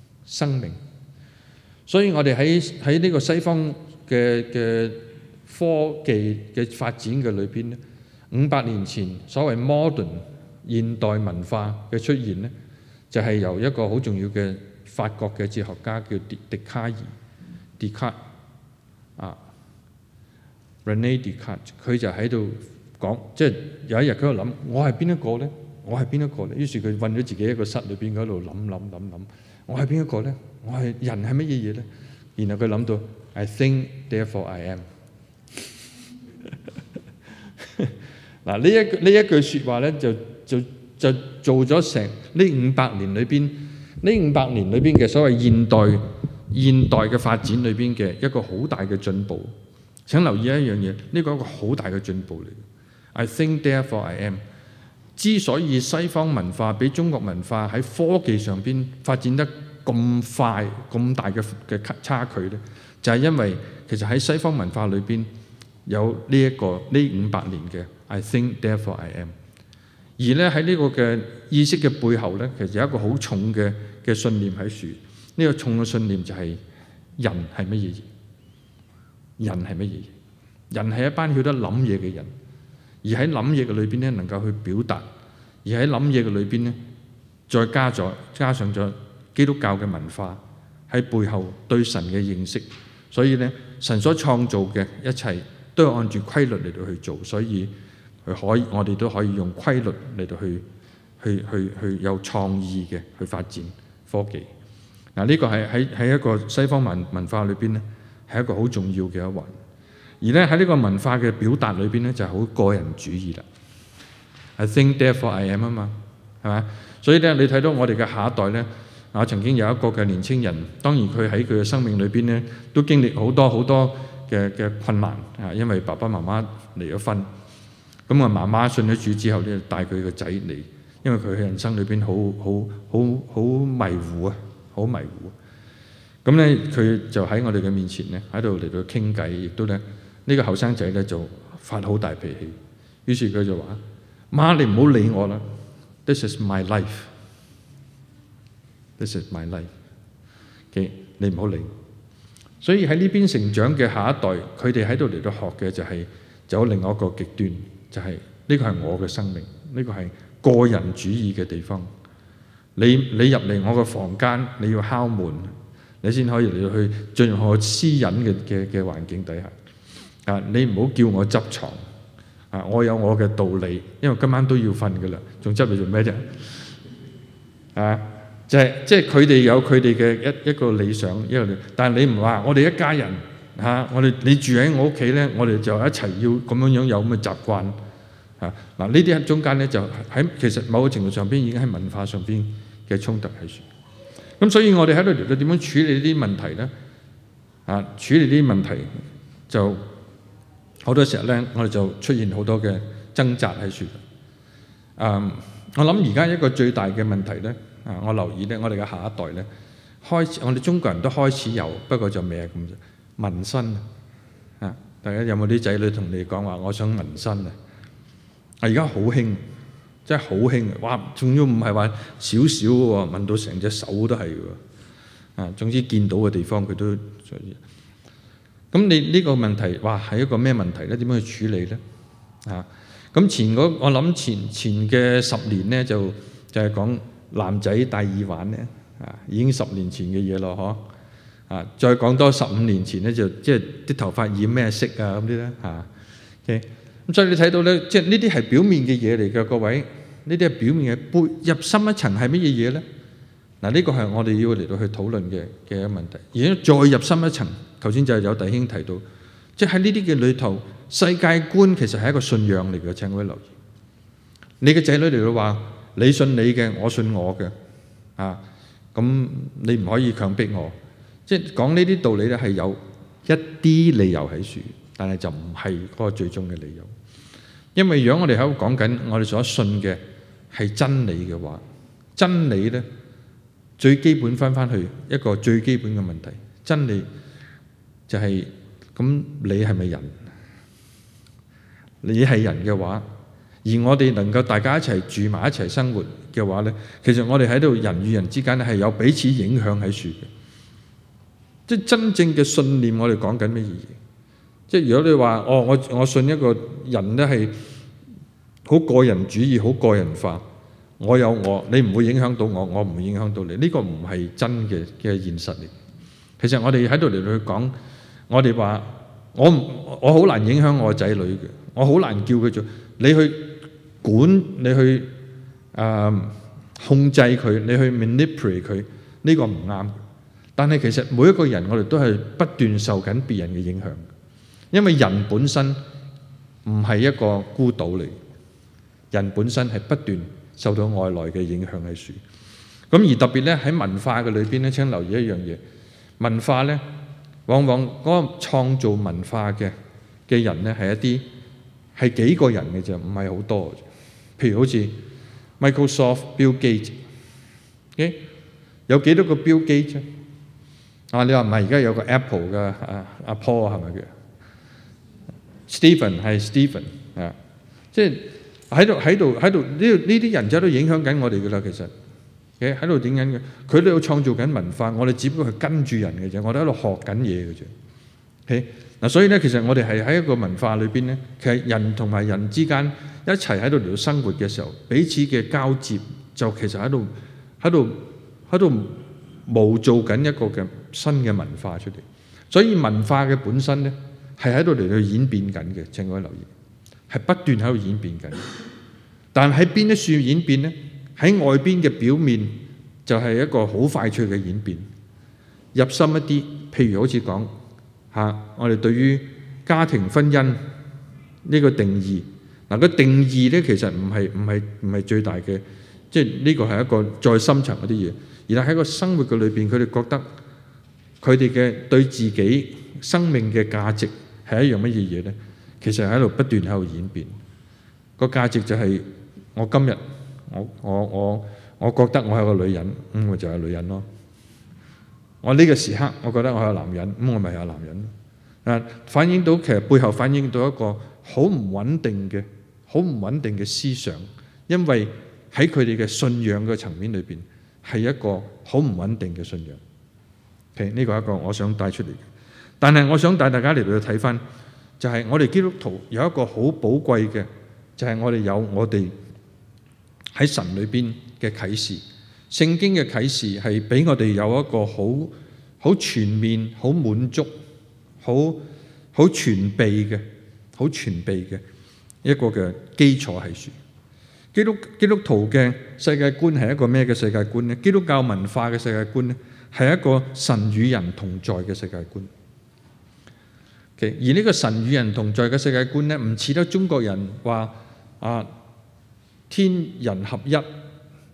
所以我哋喺呢個西方嘅科技嘅發展嘅裏邊咧，500年前所謂 modern 現代文化嘅出現咧，就係由一個好重要嘅法國嘅哲學家叫笛卡爾 René Descartes， 佢就喺度講，即係有一日佢喺度諗，我係邊一個咧？我係邊一個咧？於是佢困咗自己一個室裏邊嗰度諗，我係邊一個咧？我係人係乜嘢嘢咧？然後佢諗到 I think therefore I am 嗱，呢一句説話咧就做咗成呢500年裏邊。呢500年裏邊嘅所謂現代嘅發展裏邊嘅一個好大嘅進步。請留意一樣嘢，呢個係一個好大嘅進步嚟。I think therefore I am。之所以西方文化比中國文化喺科技上邊發展得咁快、咁大嘅差距咧，就係因為其實喺西方文化裏邊有呢500年嘅 I think therefore I am。而咧喺呢個嘅意識嘅背後咧，其實有一個好重嘅信念喺樹。呢個重嘅信念就係人係乜嘢嘢？人係乜嘢嘢？人係一班曉得諗嘢嘅人，而喺諗嘢嘅裏邊咧，能夠去表達，而喺諗嘢嘅裏邊咧，再加上咗基督教嘅文化喺背後對神嘅認識。所以咧，神所創造嘅一切都係按住規律嚟到去做，所以我哋都可以用規律嚟到去有創意嘅去發展科技。嗱，呢個係喺一個西方文化裏邊咧，係一個好重要嘅一環。而咧喺呢個文化嘅表達裏邊咧，就係好個人主義啦。I think therefore I am 啊嘛，係咪？所以咧，你睇到我哋嘅下一代咧，我曾經有一個嘅年青人，當然佢喺佢嘅生命裏邊咧，都經歷好多嘅困難啊，因為爸爸媽媽離咗婚。咁啊，媽媽信咗主之後咧，帶佢個仔嚟，因為佢喺人生裏邊好迷糊啊，好迷糊。咁咧，佢就喺我哋嘅面前咧，喺度嚟到傾偈，亦都咧呢個後生仔咧就發好大脾氣。於是佢就話：媽，你唔好理我啦 ，This is my life， This is my life。OK， 你唔好理。所以喺呢邊成長嘅下一代，佢哋喺度嚟到學嘅就係走另外一個極端。就係呢個係我嘅生命，呢個係個人主義嘅地方。你入嚟我嘅房間，你要敲門，你先可以嚟到去進入我私隱嘅環境底下。你唔好叫我執床。我有我嘅道理，因為今晚都要瞓㗎啦，仲執嚟做咩啫？即係佢哋有佢哋嘅一個理想，但係你唔話我哋一家人。你住喺我屋企咧，我哋就一齊要咁樣有咁嘅習慣。嗱，呢啲喺中間咧就喺其實某個程度上邊已經喺文化上邊嘅衝突喺處。咁所以我哋喺度嚟到點樣處理呢啲問題咧？處理呢啲問題就好多時候咧，我哋就出現好多嘅掙扎喺處。我諗而家一個最大嘅問題咧，我留意咧，我哋嘅下一代咧，我哋中國人都開始有，不過就未係咁啫。紋身大家有冇啲仔女同你講話我想紋身啊？而家好興，真係好興嘅，哇！仲要唔係話少少喎，紋到成隻手都係喎。總之見到嘅地方佢都。咁你呢個問題，哇，係一個咩問題咧？點樣去處理咧？咁我諗前嘅10年咧，就係講男仔戴耳環咧，已經10年前嘅嘢咯，嗬。再講多15年前咧，就即係啲頭髮染咩色啊咁啲咧，OK。咁所以你睇到咧，即係呢啲係表面嘅嘢嚟嘅，各位，呢啲係表面嘅，入深一層係乜嘢嘢咧？呢個係我哋要嚟到去討論嘅一個問題。而再入深一層，頭先就有弟兄提到，即係喺呢啲嘅裏頭，世界觀其實係一個信仰嚟嘅。請各位留意，你嘅仔女嚟到話你信你嘅，我信我嘅，咁你唔可以強迫我。即係講呢啲道理咧，係有一啲理由喺處，但係就唔係嗰個最終嘅理由。因為如果我哋喺度講緊我哋所信嘅係真理嘅話，真理咧。最基本翻去一個最基本嘅問題，真理就係咁，你係咪人？你係人嘅話，而我哋能夠大家一齊住埋一齊生活嘅話咧，其實我哋喺度人與人之間係有彼此影響喺處嘅。即係真正嘅信念，我哋講緊咩嘢？即係如果你話我信一個人咧係好個人主義、好個人化。我有我，你唔會影響到我，我唔會影響到你。呢個唔係真嘅現實嚟。其實我哋喺度嚟到去講，我哋話我好難影響我仔女嘅，我好難叫佢做你去管，你去控制佢，你去 manipulate 佢，呢個唔啱。但係其實每一個人我哋都係不斷受緊別人嘅影響，因為人本身唔係一個孤島嚟，人本身係不斷受到外來嘅影響喺處，咁而特別咧喺文化嘅裏邊咧，請留意一樣嘢，文化咧往往嗰個創造文化嘅人咧係幾個人嘅啫，唔係好多。譬如好似 Microsoft、Bill Gates，有幾多個 Bill Gates 你話唔係而家有個 Apple 嘅阿 Paul 係咪嘅 Stephen 係 Stephen 即係。喺度呢啲人仔都影響緊我哋噶啦，其實喺度點緊嘅，佢都有創造緊文化，我哋只不過係跟住人嘅啫，我哋喺度學緊嘢嘅啫。所以咧，其實我哋係喺一個文化裏邊咧，其實人同埋人之間一齊喺度嚟到生活嘅時候，彼此嘅交接就其實喺度模造緊一個嘅新嘅文化出嚟。所以文化嘅本身咧係喺度嚟到演變緊嘅，請各位留意。係不斷喺度演變緊，但喺邊一處演變呢？喺外邊嘅表面就係一個好快脆嘅演變。入深一啲，譬如好似講我哋對於家庭婚姻呢個定義，個定義咧其實唔係最大嘅，即係呢個係一個再深層嗰啲嘢。而係喺個生活嘅裏邊，佢哋覺得佢哋嘅對自己生命嘅價值係一樣乜嘢嘢咧？其實喺度不斷喺度演變，個價值就係我今日我覺得我係個女人，我就係女人咯。我呢個時刻我覺得我係男人，我咪係男人。反映到其實背後反映到一個好唔穩定嘅思想，因為喺佢哋嘅信仰嘅層面裏邊係一個好唔穩定嘅信仰。呢個係一個我想帶出嚟嘅，但係我想帶大家嚟到睇翻。就係我哋基督徒有一個好寶貴嘅，就係我哋喺神裏邊嘅啟示，聖經嘅啟示係俾我哋有一個好全面、好滿足、好全備嘅一個嘅基礎係處。基督徒嘅世界觀係一個咩嘅世界觀呢？基督教文化嘅世界觀呢，係一個神與人同在嘅世界觀。而呢個神與人同在嘅世界觀咧，唔似得中國人話天人合一，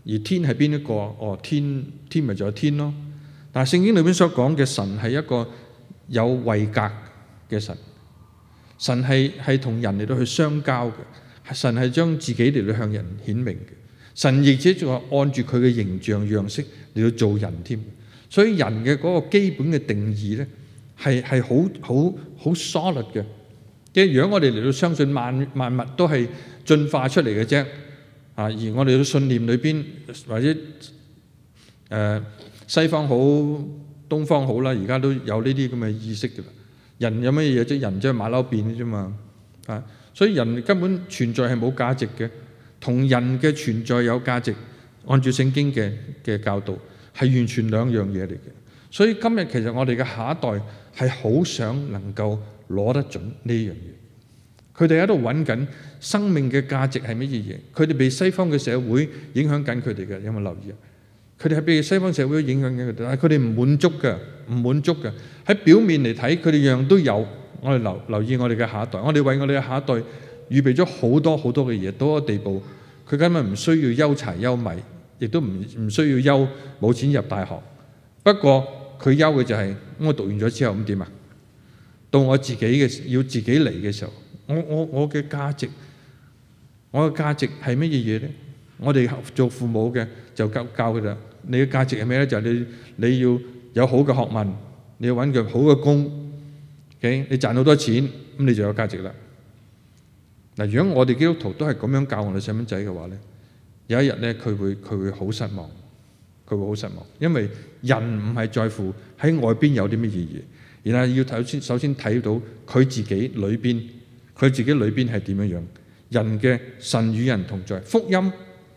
而天係邊一個？天咪就係天咯。但係聖經裏邊所講嘅神係一個有位格嘅神，神係同人嚟到去相交嘅，神係將自己嚟到向人顯明嘅。神亦且仲係按住佢嘅形象樣式嚟到做人添。所以人嘅嗰個基本嘅定義咧係好 solid 嘅。即係如果我哋嚟到相信萬物都係進化出嚟嘅啫，而我哋嘅信念裏邊或者西方好東方好啦，而家都有呢啲咁嘅意識㗎啦。人有乜嘢啫？人即係馬騮變嘅啫嘛。所以人根本存在係冇價值嘅，同人嘅存在有價值，按照聖經嘅教導係完全兩樣嘢嚟嘅。所以今日其實我哋嘅下一代係好想能夠攞得準呢樣嘢。佢哋喺度揾緊生命嘅價值係乜嘢嘢？佢哋被西方嘅社會影響緊佢哋嘅，有冇留意啊？佢哋係被西方社會影響緊佢哋，但係佢哋唔滿足嘅，唔滿足嘅。喺表面嚟睇，佢哋樣樣都有。我哋留意我哋嘅下一代，我哋為我哋嘅下一代預備咗好多好多嘅嘢，到個地步，佢根本唔需要憂柴憂米，亦都唔需要憂冇錢入大學。不過佢憂嘅就係我讀完咗之後咁點啊？到我自己要自己嚟嘅時候，我嘅價值係乜嘢嘢咧？我哋做父母嘅就教佢啦。你嘅價值係咩咧？就係你要有好嘅學問，你要揾個好嘅工。你賺好多錢，咁你就有價值啦。嗱，如果我哋基督徒都係咁樣教我哋細蚊仔嘅話咧，有一日咧佢會好失望，佢會好失望，因為人唔係在乎喺外邊有啲乜嘢嘢，然後要首先睇到佢自己裏邊係點樣樣。人嘅神與人同在，福音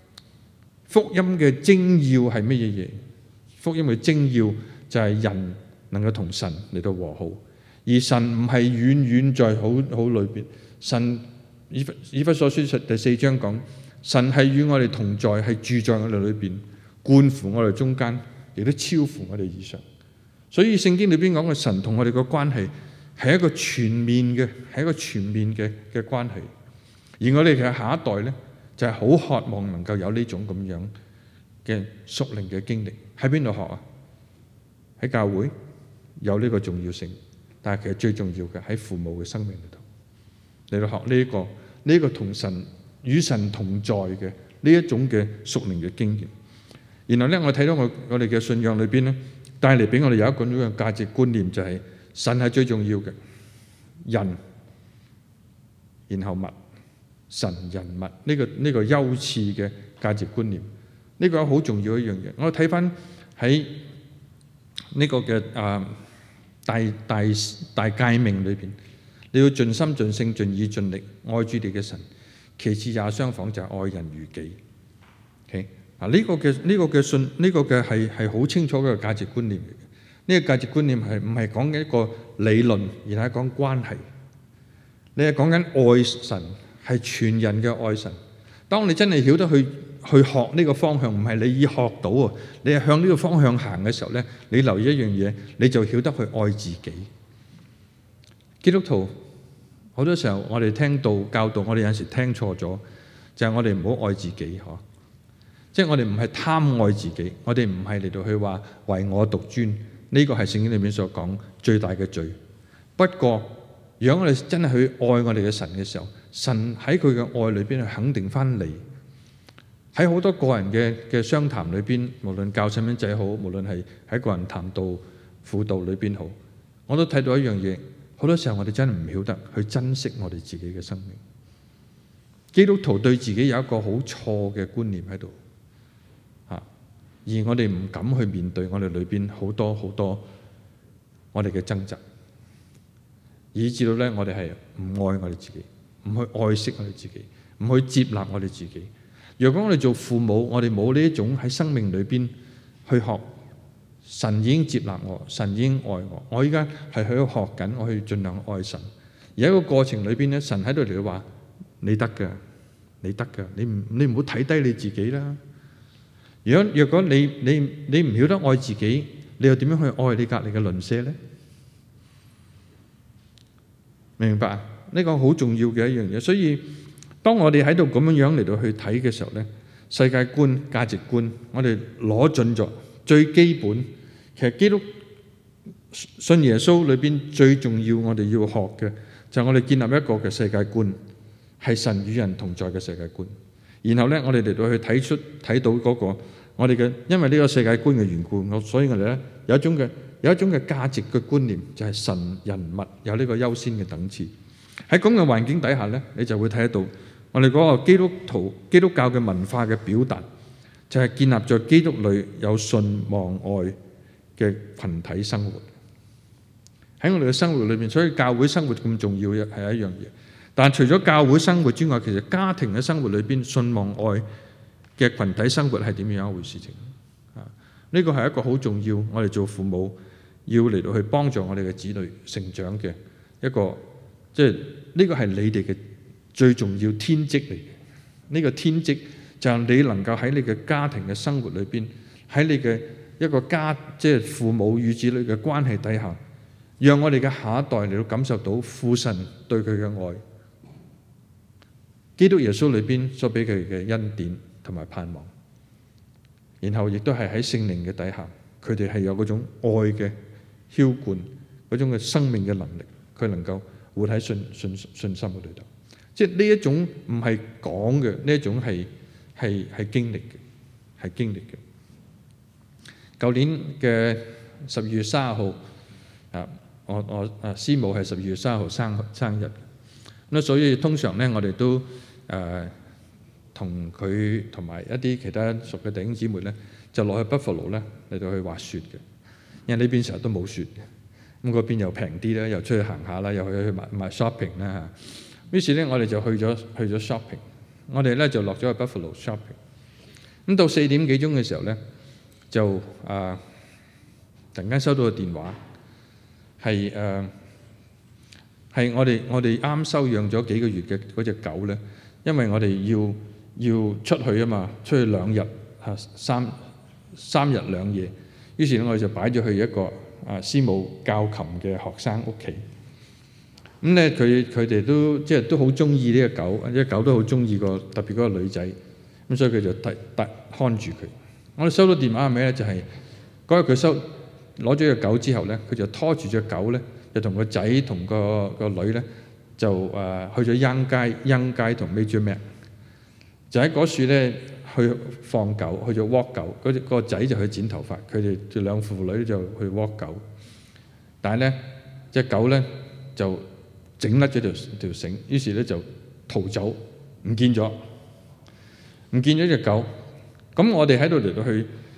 嘅精要係乜嘢嘢？福音嘅精要就係人能夠同神嚟到和好。而神唔係遠遠在好裏邊，神以弗所書第4章講，神係與我哋同在，係住在我哋裏邊，貫乎我哋中間，亦都超乎我哋以上。所以聖經裏邊講嘅神同我哋嘅關係係一個全面嘅關係。而我哋嘅下一代咧，就係好渴望能夠有呢種咁樣嘅屬靈嘅經歷。喺邊度學啊？喺教會有呢個重要性。但係其實最重要嘅喺父母嘅生命裏頭，你嚟學呢個同神與神同在嘅呢一種嘅屬靈嘅經驗。然後咧，我睇到我哋嘅信仰裏邊咧，帶嚟俾我哋有一個咁樣嘅價值觀念，就係神係最重要嘅，人，然後物，神人物呢個優次嘅價值觀念，呢個好重要一樣嘢。我睇翻喺呢個嘅大誡命裏邊，你要盡心盡性盡意盡力愛主你嘅神，其次也相仿，就係愛人如己。OK， 呢個嘅係好清楚嘅價值觀念嚟嘅。呢個價值觀念係唔係講緊一個理論，而係講關係。你係講緊愛神，係全人嘅愛神。當你真係曉得去學呢個方向，唔係你已學到啊，你係向呢個方向行嘅時候咧，你留意一樣嘢，你就曉得去愛自己。基督徒好多時候我哋聽道教導，我哋有陣時聽錯咗，就係我哋唔好愛自己嗬，即係我哋唔係貪愛自己，我哋唔係嚟到去話唯我獨尊，呢個係聖經裏面所講最大嘅罪。不過如果我哋真係去愛我哋嘅神嘅時候，神喺佢嘅愛裏邊去肯定翻你。喺好多個人嘅商談裏邊，無論教細蚊仔好，無論係喺個人談道輔導裏邊好，我都睇到一樣嘢。好多時候我哋真係唔曉得去珍惜我哋自己嘅生命。基督徒對自己有一個好錯嘅觀念喺度，而我哋唔敢去面對我哋裏邊好多好多我哋嘅掙扎，以至到咧我哋係唔愛我哋自己，唔去愛惜我哋自己，唔去接納我哋自己。如果我哋做父母，我哋冇呢一種喺生命裏邊去學，神已經接納我，神已經愛我，我依家係喺度學緊，我去盡量愛神。而喺個過程裏邊咧，神喺度嚟話：你得㗎，你得㗎，你唔好睇低你自己啦。若果你唔曉得愛自己，你又點樣去愛你隔離嘅鄰舍咧？明白？呢個好重要嘅一樣嘢。所以當我哋喺度咁樣嚟到去睇嘅時候咧， 世界觀、價值觀，我哋攞盡咗最基本。其實基督信耶穌裏邊最重要，我哋要學嘅就係我哋建立一個嘅世界觀，係神與人同在嘅世界觀。然後咧，我哋嚟到去睇到嗰個我哋嘅，因為呢個世界觀嘅緣故，所以我哋咧有一種嘅價值嘅觀念，就係神人物有呢個優先嘅等次。喺咁嘅環境底下咧，你就會睇得到我哋嗰個基督教嘅文化嘅表達，就係建立在基督裏有信望愛嘅群體生活。喺我哋嘅生活裏面，所以教會生活咁重要嘅係一樣嘢。但除咗教會生活之外，其實家庭嘅生活裏邊信望愛嘅群體生活係點樣一回事情啊？呢個係一個好重要，我哋做父母要嚟到去幫助我哋嘅子女成長嘅一個，即係呢個係你哋嘅最重要天職嚟嘅。呢個天職就係你能夠喺你嘅家庭嘅生活裏邊，喺你嘅一個家，即係父母與子女嘅關係底下，讓我哋嘅下一代嚟到感受到父神對佢嘅愛，基督耶穌裏邊所俾佢嘅恩典同埋盼望，然後亦都係喺聖靈嘅底下，佢哋係有嗰種愛嘅澆灌，嗰種嘅生命嘅能力，佢能夠活喺信心嘅裏頭。即係呢一種唔係講嘅，呢一種係經歷嘅，係經歷嘅。舊年嘅12月30號啊，我師母係12月30號生日，咁所以通常咧我哋都同佢同埋一啲其他熟嘅弟兄姊妹咧，就落去 Buffalo 咧嚟到去滑雪嘅，因為呢邊成日都冇雪嘅，咁嗰邊又平啲啦，又出去行下啦，又去買 shopping 啦嚇。於是咧我哋就去咗 shopping， 我哋咧就落咗去 Buffalo shopping。咁到4點幾鐘嘅時候咧，就突然間收到個電話，係我哋啱收養咗幾個月嘅嗰隻狗咧，因為我哋要出去啊嘛，出去2日3日2夜，於是咧我哋就擺咗去一個師母教琴嘅學生屋企。咁咧佢哋都好中意呢個狗，隻狗都好中意特別嗰個女仔，咁所以佢就看住佢。我哋收到電話係咩咧？就係嗰日佢攞咗隻狗之後咧，佢就拖住隻狗咧，就同個仔同個女咧就去咗Young街同 Major Mac， 就喺嗰處咧去放狗，去咗 walk 狗。嗰個仔就去剪頭髮，佢哋就兩父女就去 walk 狗。但係咧隻狗咧就整甩咗條繩，於是咧就逃走，唔見咗隻狗。咁我哋喺度嚟到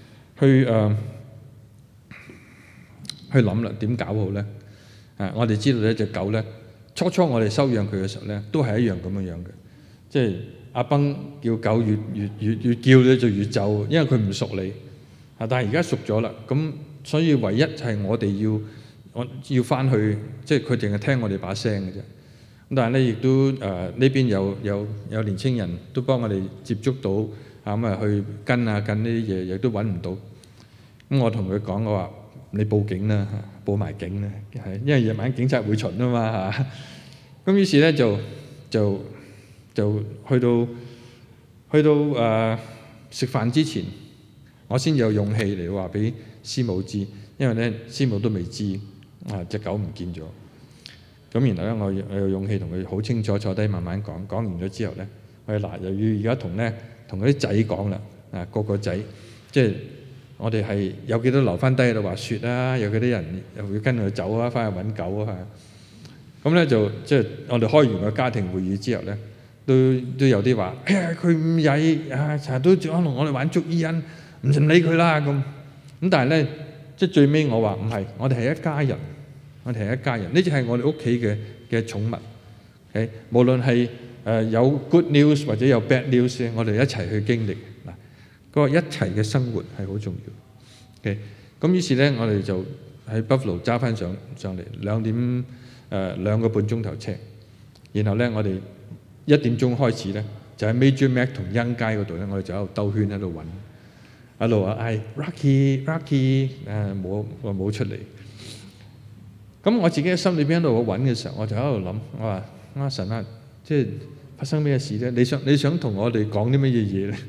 去諗啦，點搞好咧？我哋知道呢隻狗咧，初我哋收養佢嘅時候咧，都係一樣咁樣嘅，即係阿崩叫狗越叫咧就越走，因為佢唔熟你。但係而家熟咗啦，咁所以唯一係我哋要翻去，即係佢淨係聽我哋把聲嘅啫。咁但係咧，亦都呢邊有年青人都幫我哋接觸到，咁去跟呢啲嘢，亦都揾唔到。咁我同佢講，我話你報警啦，報埋警啦，係因為夜晚警察會巡啊嘛嚇。咁於是咧就去到食飯之前，我先有勇氣嚟話俾師母知，因為咧師母都未知隻狗唔見咗。咁然後咧我有勇氣同佢好清楚坐低慢慢講完咗之後咧，我哋又要而家同嗰啲仔講啦，個仔即係我哋係有幾多留翻低喺度滑雪啦，有幾多人又會跟佢走啊，翻去揾狗啊。咁咧就即係我哋開完個家庭會議之後咧，都有啲話，哎呀佢咁曳成日都可能我哋玩捉伊人，唔理佢啦咁。但係咧即係最尾我話唔係，我哋係一家人。我哋係一家人，呢隻係我哋屋企嘅寵物。Okay? 無論係有 good news 或者有 bad news， 我哋一齊去經歷嗱，嗰個一齊嘅生活係好重要。咁於是咧，我哋就喺 Buffalo 揸翻上嚟2個半鐘頭車，然後咧我哋1點鐘開始咧，就喺 Major Mac 同 Young街嗰度咧，我哋就喺度兜圈喺度揾，一路話嗌 Rocky， 冇出嚟。咁我自己喺心裏邊喺度揾嘅時候，我就喺度諗，我話神啊，即係發生咩事咧？你想同我哋講啲乜嘢嘢咧？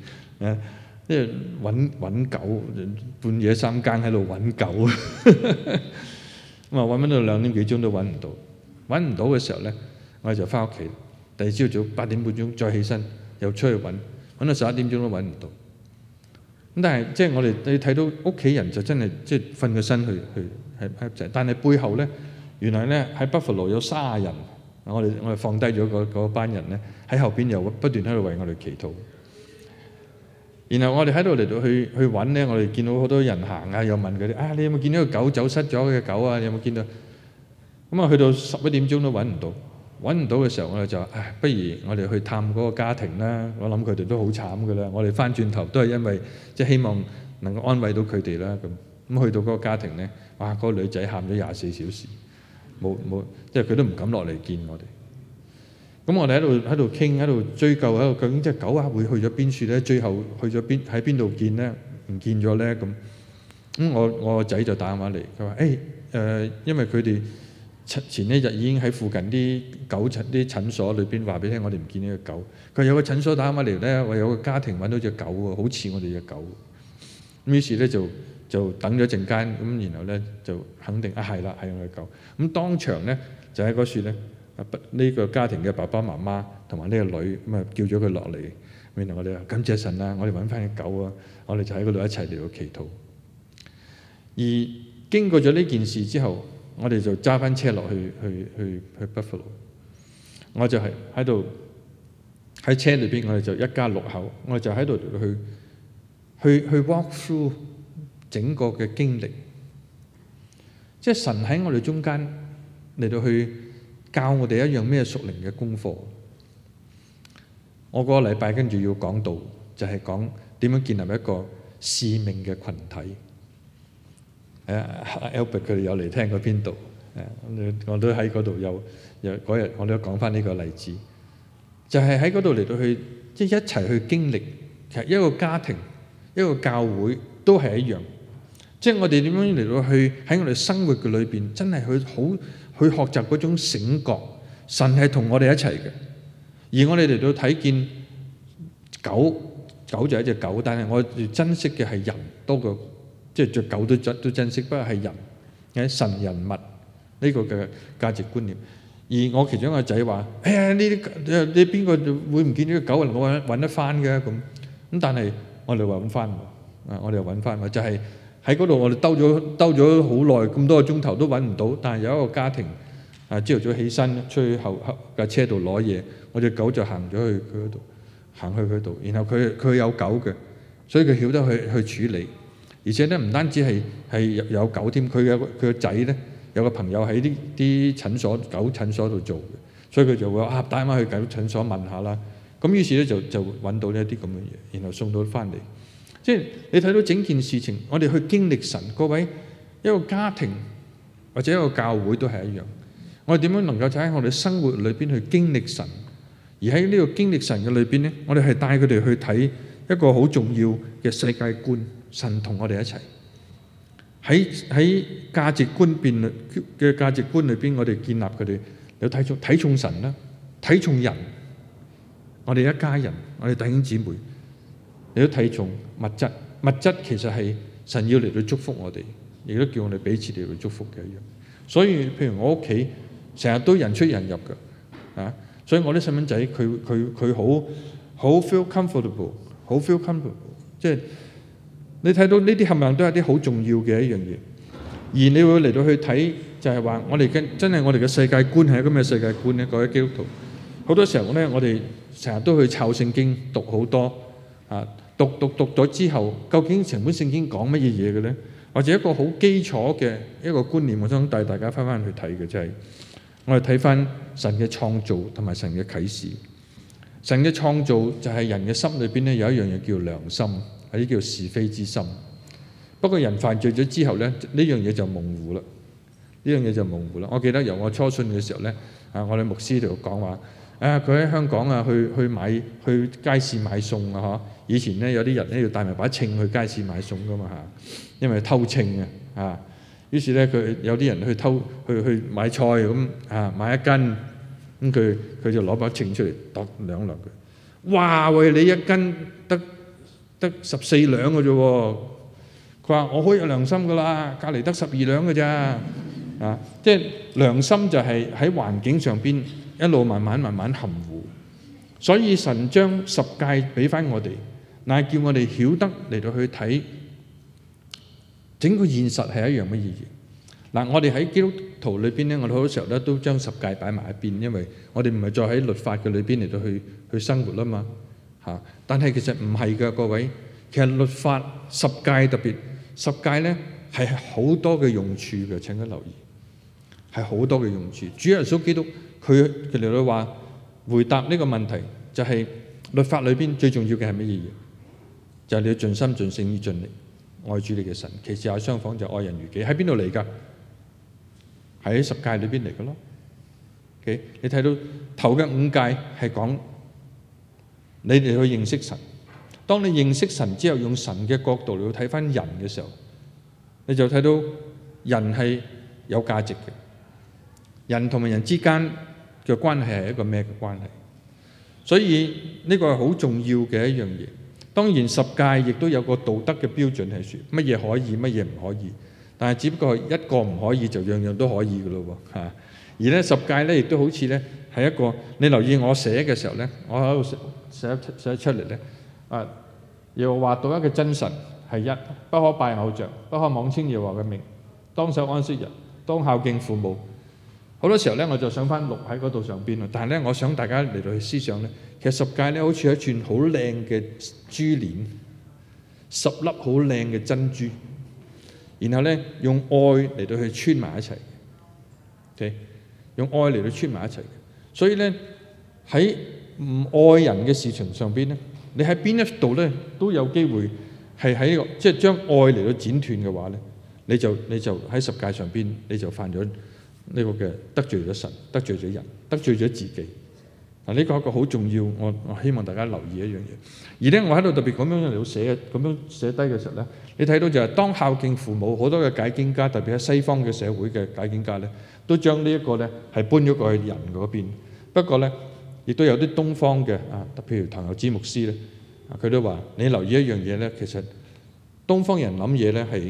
即係揾狗，半夜3更喺度揾狗，咁啊揾到2點幾鐘都揾唔到，揾唔到嘅時候咧，我哋就翻屋企。第二朝早8點半鐘再起身，又出去揾到11點鐘都揾唔到。咁但係即係我哋你睇到屋企人就真係即係瞓個身去係，但係背後咧原來咧喺Buffalo有30人，我哋放低咗嗰班人咧喺後邊又不斷喺度為我哋祈禱。然後我哋喺度嚟到去揾咧，我哋見到好多人行啊，又問佢哋你有冇見到個狗走失咗嘅狗啊？你有冇見到？咁啊去到11點鐘都揾唔到。揾唔到嘅時候，我哋就不如我哋去探嗰個家庭啦。我諗佢哋都好慘噶啦。我哋翻轉頭都係因為即係希望能夠安慰到佢哋啦。咁去到嗰個家庭咧，哇！嗰個女仔喊咗24小時，冇即係佢都唔敢落嚟見我哋。咁我哋喺度傾，喺度追究，喺度究竟隻狗會去咗邊處咧？最後去咗喺邊度見咧？唔見咗咧？咁我個仔就打電話嚟，佢話因為佢哋前一日已經喺附近啲狗啲診所裏邊話俾你聽，我哋唔見呢個狗。佢有個診所打電話嚟咧，我有個家庭揾到隻狗喎，好似我哋隻狗。咁於是咧就等咗陣間，咁然後咧就肯定係啦，係我嘅狗。咁當場咧就喺嗰處咧。呢個家庭嘅爸爸媽媽同埋呢個女咁啊，叫咗佢落嚟。然後我哋話感謝神啊，我哋揾翻隻狗啊，我哋就喺嗰度一齊嚟到祈禱。而經過咗呢件事之後，我哋就揸翻車落去 Buffalo。我就係喺度喺車裏邊，我哋就一家6口，我哋就喺度去 walk through 整個嘅經歷，即係神喺我哋中間嚟到去教我哋一樣咩屬靈嘅功課。我嗰個禮拜跟住要講道，就係講點樣建立一個使命嘅群體。Albert 佢哋有嚟聽嗰篇道，我都喺嗰度有嗰日我都講翻呢個例子，就係喺嗰度嚟到去即係一齊去經歷。其實一個家庭、一個教會都係一樣，即係我哋點樣嚟到去喺我哋生活嘅裏邊，真係去學習嗰種醒覺，神係同我哋一齊嘅。而我哋嚟到睇見狗就係一隻狗，但係我哋珍惜嘅係人多過即係隻狗都珍惜，不過係人神人物呢個嘅價值觀念。而我其中一個仔話：呢啲你邊個會唔見呢個狗能夠揾得翻嘅咁？但係我哋話揾翻，我哋又揾翻，就係喺嗰度我哋兜咗好耐，咁多個鐘頭都揾唔到。但係有一個家庭朝頭早起身出去後架車度攞嘢，我隻狗就行咗去佢嗰度，行去佢度。然後佢有狗嘅，所以佢曉得去處理。而且咧唔單止係有狗添，佢個仔咧有個朋友喺啲診所狗診所度做嘅，所以佢就會帶翻去狗診所問下啦。咁於是咧就揾到呢一啲咁嘅嘢，然後送到翻嚟。即係你睇到整件事情，我哋去經歷神。各位，一個家庭或者一個教會都係一樣。我哋點樣能夠喺我哋生活裏邊去經歷神？而喺呢個經歷神嘅裏邊咧，我哋係帶佢哋去睇一個好重要嘅世界觀。神同我哋一齊喺價值觀嘅價值觀裏邊，我哋建立佢哋有睇重神啦，睇重人。我哋一家人，我哋弟兄姊妹，你都睇重物質。物質其實係神要嚟到祝福我哋，亦都叫我哋彼此嚟到祝福嘅一樣。所以，譬如我屋企成日都人出人入嘅，所以我啲細蚊仔佢好 feel comfortable， 好 feel comfortable。即係你睇到呢啲冚唪唥都係啲好重要嘅一樣嘢。而你會嚟到去睇，就係話我哋真係我哋嘅世界觀係一個咩世界觀咧？各位基督徒，好多時候咧，我哋成日都去抄聖經，讀好多讀咗之後，究竟成本聖經講乜嘢嘢嘅咧？或者一個好基礎嘅一個觀念，我想帶大家翻去睇嘅，就係我哋睇翻神嘅創造同埋神嘅啟示。神嘅創造就係人嘅心裏邊咧有一樣嘢叫良心，係啲叫是非之心。不過人犯罪咗之後咧，呢樣嘢就模糊啦。呢樣嘢就模糊啦。我記得由我初信嘅時候咧，我哋牧師度講話，佢喺香港去街市買餸啊！以前咧有啲人咧要帶埋把秤去街市買餸噶嘛，因為偷秤啊。於是咧佢有啲人去買菜咁買1斤，咁佢就攞把秤出嚟度兩兩佢。哇！喂，你1斤得得14兩嘅啫喎。佢話我好有良心㗎啦，隔離得12兩嘅咋。即係良心就係喺環境上邊一路慢慢含糊。所以神將十誡俾翻我哋，乃係叫我哋曉得嚟到去睇整個現實係一樣乜嘢嘢。我哋喺基督徒裏邊咧，我哋好多時候咧都將十誡擺埋一邊，因為我哋唔係再喺律法嘅裏邊嚟到去生活啦嘛。但係其實唔係㗎，各位。其實律法十誡特別十誡咧係好多嘅用處嘅，請佢留意，係好多嘅用處。主耶穌基督佢嚟到話回答呢個問題，就係律法裏邊最重要嘅係乜嘢嘢？就係你要盡心盡性盡力愛主你嘅神，其次也相仿，就愛人如己。喺邊度嚟㗎？喺十誡裏邊嚟嘅咯。Okay? 你睇到頭嘅5誡係講你哋去認識神。當你認識神之後，用神嘅角度嚟睇翻人嘅時候，你就睇到人係有價值嘅。人同埋人之間嘅關係係一個咩嘅關係？所以呢個係好重要嘅一樣嘢。當然十誡亦都有個道德嘅標準係説乜嘢可以，乜嘢唔可以。但係只不過一個唔可以就樣樣都可以嘅咯喎。而咧十誡咧亦都好似咧係一個，你留意我寫嘅時候咧，我喺度寫出嚟咧。耶和華獨一嘅真神係一，不可拜偶像，不可妄稱耶和華嘅名，當守安息日，當孝敬父母。好多時候咧，我就想翻錄喺嗰度上邊。但係咧，我想大家嚟到去思想咧，其實十誡咧好似一串好靚嘅珠鏈，10粒好靚嘅珍珠，然後咧用愛嚟到去穿埋一齊。Okay? 用愛嚟到穿埋一齊。所以咧喺唔愛人嘅事情上邊咧，你喺邊一度咧都有機會係喺個即係將愛嚟到剪斷嘅話咧，你就喺十誡上邊你就犯咗呢個嘅得罪咗神、得罪咗人、得罪咗自己。呢個係一個好重要，我希望大家留意一樣嘢。而咧我喺度特別咁樣嚟到寫低嘅時候咧，你睇到就係當孝敬父母，好多嘅解經家，特別喺西方嘅社會嘅解經家咧，都將呢一個咧係搬咗過去人嗰邊。不過咧，亦都有啲東方嘅譬如唐佑之牧師咧，佢都話：你留意一樣嘢咧，其實東方人諗嘢咧係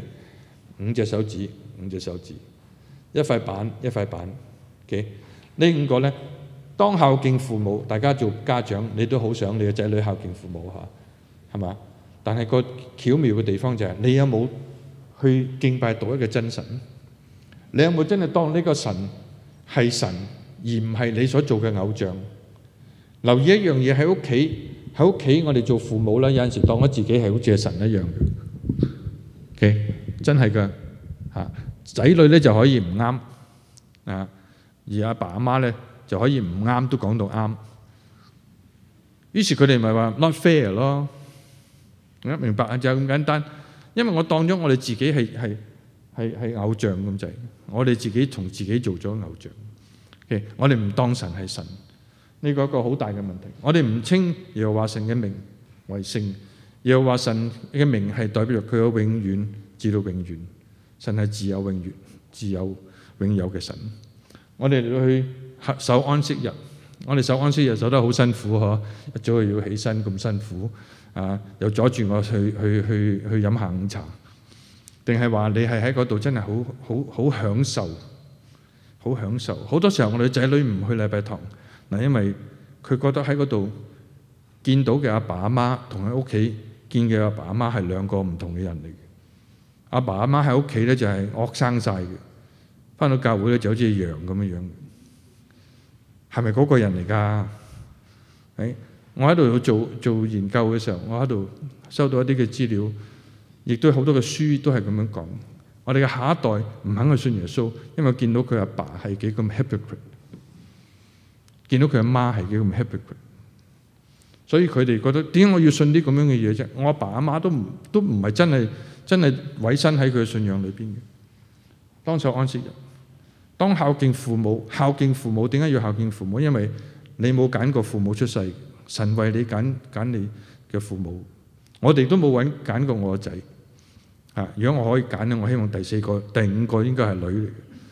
5隻手指，一塊板。Okay? 呢5個咧，當孝敬父母，大家做家長，你都好想你嘅仔女孝敬父母嚇，係嘛？但係個巧妙嘅地方就係，你有冇去敬拜獨一嘅真神？你有冇真係當呢個神係神，而唔係你所做嘅偶像？留意一樣嘢，喺屋企我哋做父母啦，有陣時當咗自己係好似係神一樣嘅。Okay? 真係㗎嚇，仔女咧就可以唔啱而阿爸阿媽咧就可以唔啱都講到啱。於是佢哋咪話 not fair 咯。明白啊？就係咁簡單。因為我當咗我哋自己係偶像咁滯，我哋自己同自己做咗偶像。Okay? 我哋唔當神係神。呢個係一個好大嘅問題。我哋唔稱耶和華神嘅名為聖，耶和華神嘅名係代表佢有永遠至到永遠。神係自有永有嘅神。我哋去守安息日，我哋守安息日守得好辛苦嗬，一早又要起身咁辛苦又阻住我去飲下午茶，定係話你係喺嗰度真係好享受，好享受。好多時候我哋仔女唔去禮拜堂。因為佢覺得喺嗰度見到嘅阿爸阿媽同喺屋企見嘅阿爸阿媽係兩個唔同嘅人嚟嘅。阿爸阿媽喺屋企咧就係惡生晒嘅，返到教會咧就好似羊咁樣樣。係咪嗰個人嚟㗎？我喺度做研究嘅時候，我喺度收到一啲嘅資料，亦都好多嘅書都係咁樣講。我哋嘅下一代唔肯去信耶穌，因為見到佢阿爸係幾咁 hypocrite。見到佢阿媽係幾咁 hypocrite，所以佢哋覺得點解我要信啲咁樣嘅嘢啫？我阿爸阿媽都唔係真係委身喺佢嘅信仰裏邊嘅。當守安息日，當孝敬父母，點解要孝敬父母？因為你冇揀過父母出世，神為你揀你嘅父母。我哋都冇揀過我個仔。如果我可以揀咧，我希望第5個應該係女嚟嘅。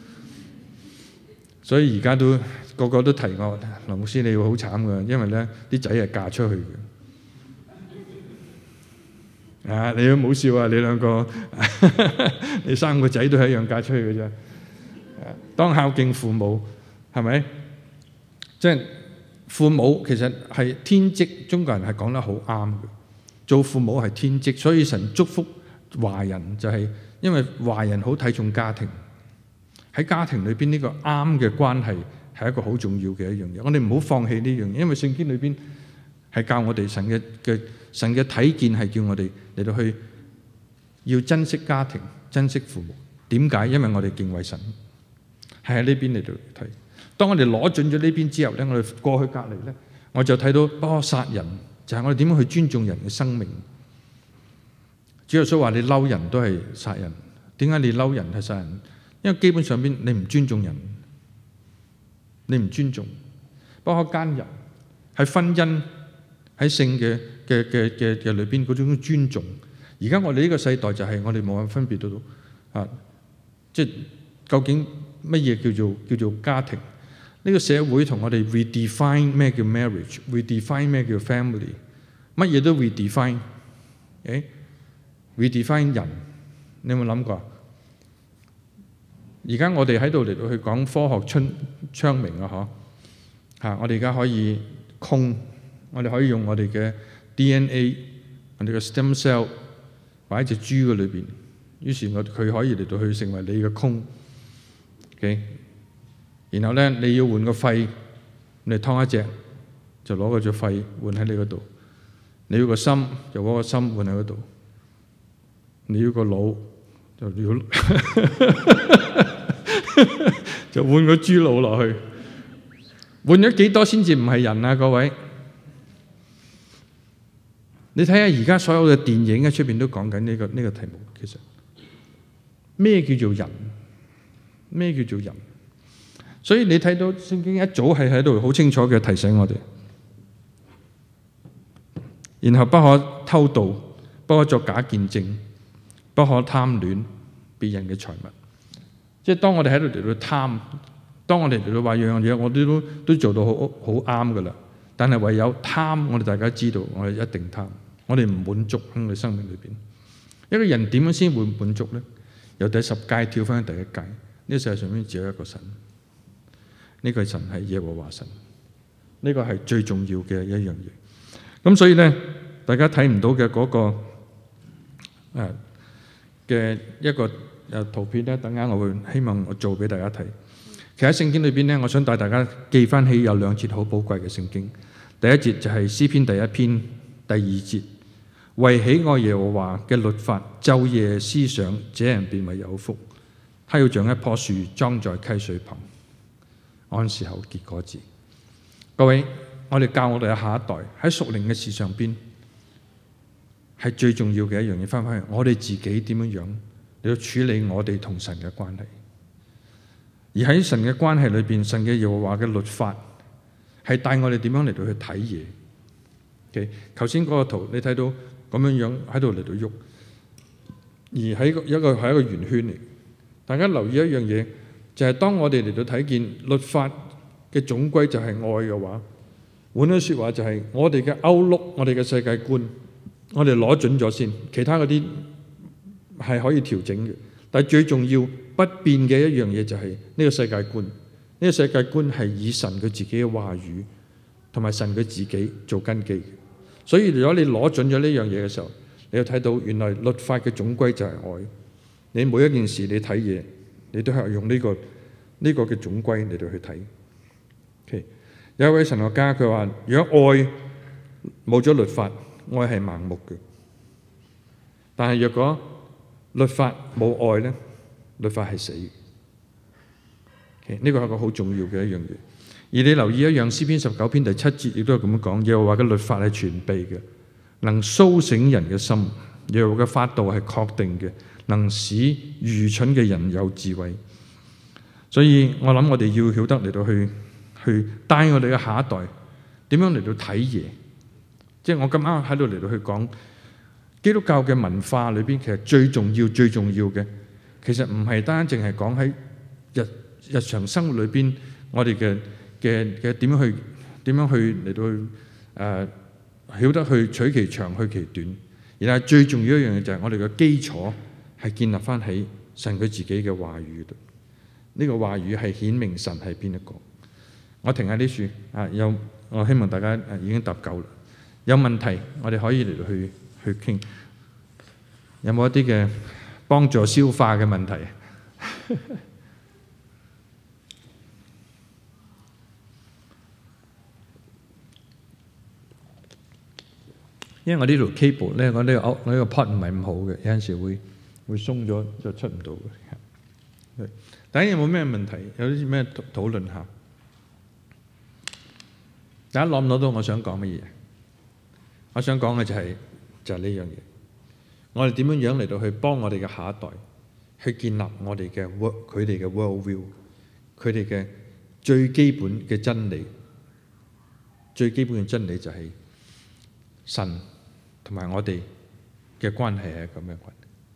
所以而家都個個都提我，林牧師你會好慘㗎，因為咧啲仔係嫁出去嘅。 你都冇笑啊！你兩個你3個仔都係一樣嫁出去嘅啫。當孝敬父母係咪？即係父母其實係天職，中國人係講得好啱嘅。做父母係天職，所以神祝福華人就係因為華人好睇重家庭，喺家庭裏邊呢個啱嘅關係係一個好重要嘅一樣嘢。我哋唔好放棄呢樣嘢，因為聖經裏邊係教我哋神嘅體見係叫我哋嚟到去要珍惜家庭、珍惜父母。點解？因為我哋敬畏神，係喺呢邊嚟到睇。當我哋攞準咗呢邊之後咧，我哋過去隔離咧，我就睇到殺人就係我哋點樣去尊重人嘅生命。主耶穌話：你嬲人都係殺人。點解你嬲人係殺人？因為基本上邊你唔尊重人，你唔尊重，不可奸淫，喺婚姻喺性嘅裏邊嗰種尊重。而家我哋呢個世代就係我哋冇分別到即係究竟乜嘢叫做家庭？呢個社會同我哋 redefine 咩叫 marriage，redefine 咩叫 family， 乜嘢都 redefine。redefine 人，你有冇諗過？而家我哋喺度嚟到去講科學昌明啊！我哋而家可以我哋可以用我哋嘅 DNA， 我哋嘅 stem cell 擺喺隻豬嘅裏邊，於是佢可以嚟到去成為你嘅okay？然後咧你要換個肺，你劏一隻就攞嗰隻肺換喺你嗰度，你要個心就攞個心換喺嗰度，你要個腦就要就換個豬腦落去，換咗幾多先至唔係人啊？各位，你睇下而家所有嘅電影喺出邊都講緊呢個題目。其實咩叫做人？咩叫做人？所以你睇到聖經一早係喺度好清楚嘅提醒我哋，然後不可偷盜，不可作假見證，不可貪戀別人嘅財物。即係當我哋喺度嚟到貪，當我哋嚟到話樣嘢，我哋都做到好啱噶啦。但係唯有貪，我哋大家知道，我哋一定貪，我哋唔滿足喺我哋生命裏邊。一個人點樣先會滿足咧？由第10誡跳翻去第1誡，呢個世界上面只有一個神，呢個神係耶和華神，呢個係最重要嘅一樣嘢。咁所以咧，大家睇唔到嘅嗰個嘅一個圖片咧，等間我會希望我做俾大家睇。其實喺聖經裏邊咧，我想帶大家記翻起有2節好寶貴嘅聖經。第一節就係詩篇第1篇第2節，為喜愛耶和華嘅律法，晝夜思想，這人便為有福。他要像一棵樹裝在溪水旁，按時候結果子。各位，我哋教我哋嘅下一代喺屬靈嘅事上邊係最重要嘅一樣嘢。翻返去我哋自己點樣你要處理我哋同神嘅關係，而喺神嘅關係裏邊，神嘅耶和華嘅律法係帶我哋點樣嚟到去睇嘢。嘅頭先嗰個圖你睇到咁樣喺度嚟到喐，而喺一個係一個圓圈嚟。大家留意一樣嘢，就係當我哋嚟到睇見律法嘅總歸就係愛嘅話，換句説話就係我哋嘅outlook，我哋嘅世界觀，我哋攞準咗先，其他嗰啲係可以調整嘅。但係最重要不變嘅一樣嘢就係呢個世界觀。呢個世界觀係以神佢自己嘅話語同埋神佢自己做根基嘅。所以如果你攞準咗呢樣嘢嘅時候，你就睇到原來律法嘅總歸就係愛。你每一件事你睇嘢，你都係用呢個嘅總歸嚟到去睇。Okay。有一位神學家佢話：如果愛冇咗律法，愛係盲目嘅；但係若果律法冇愛咧，律法係死嘅。呢個係一個好重要嘅一樣嘢。而你留意一樣，詩篇19篇第7節亦都係咁樣講，耶和華嘅律法係全備嘅，能甦醒人嘅心；耶和華嘅法度係確定嘅，能使愚蠢嘅人有智慧。所以我諗我哋要曉得嚟到去帶我哋嘅下一代點樣嚟到睇嘢。即係我咁啱喺度嚟到去講基督教嘅文化裏邊，其實最重要嘅，其實唔係單淨係講喺日常生活裏邊我哋嘅點樣去嚟到去曉得去取其長去其短， 然後最重要一樣嘢就係我哋嘅基礎係建立翻喺神佢自己嘅話語度。呢個話語係顯明神係邊一個。我停喺呢處我希望大家已經答夠啦。有問題我哋可以嚟到去傾。有冇一啲嘅幫助消化嘅問題？因為我呢條 cable 咧，我呢個 port 唔係咁好嘅，有陣時會鬆咗就出唔到嘅。大家有冇咩問題？有啲咩討論下？大家諗唔諗到我想講乜嘢？我想講嘅就係呢樣嘢。我哋點樣嚟到去幫我哋嘅下一代去建立我哋嘅佢哋嘅 world view， 佢哋嘅最基本嘅真理。最基本嘅真理就係神同埋我哋嘅關係係咁嘅關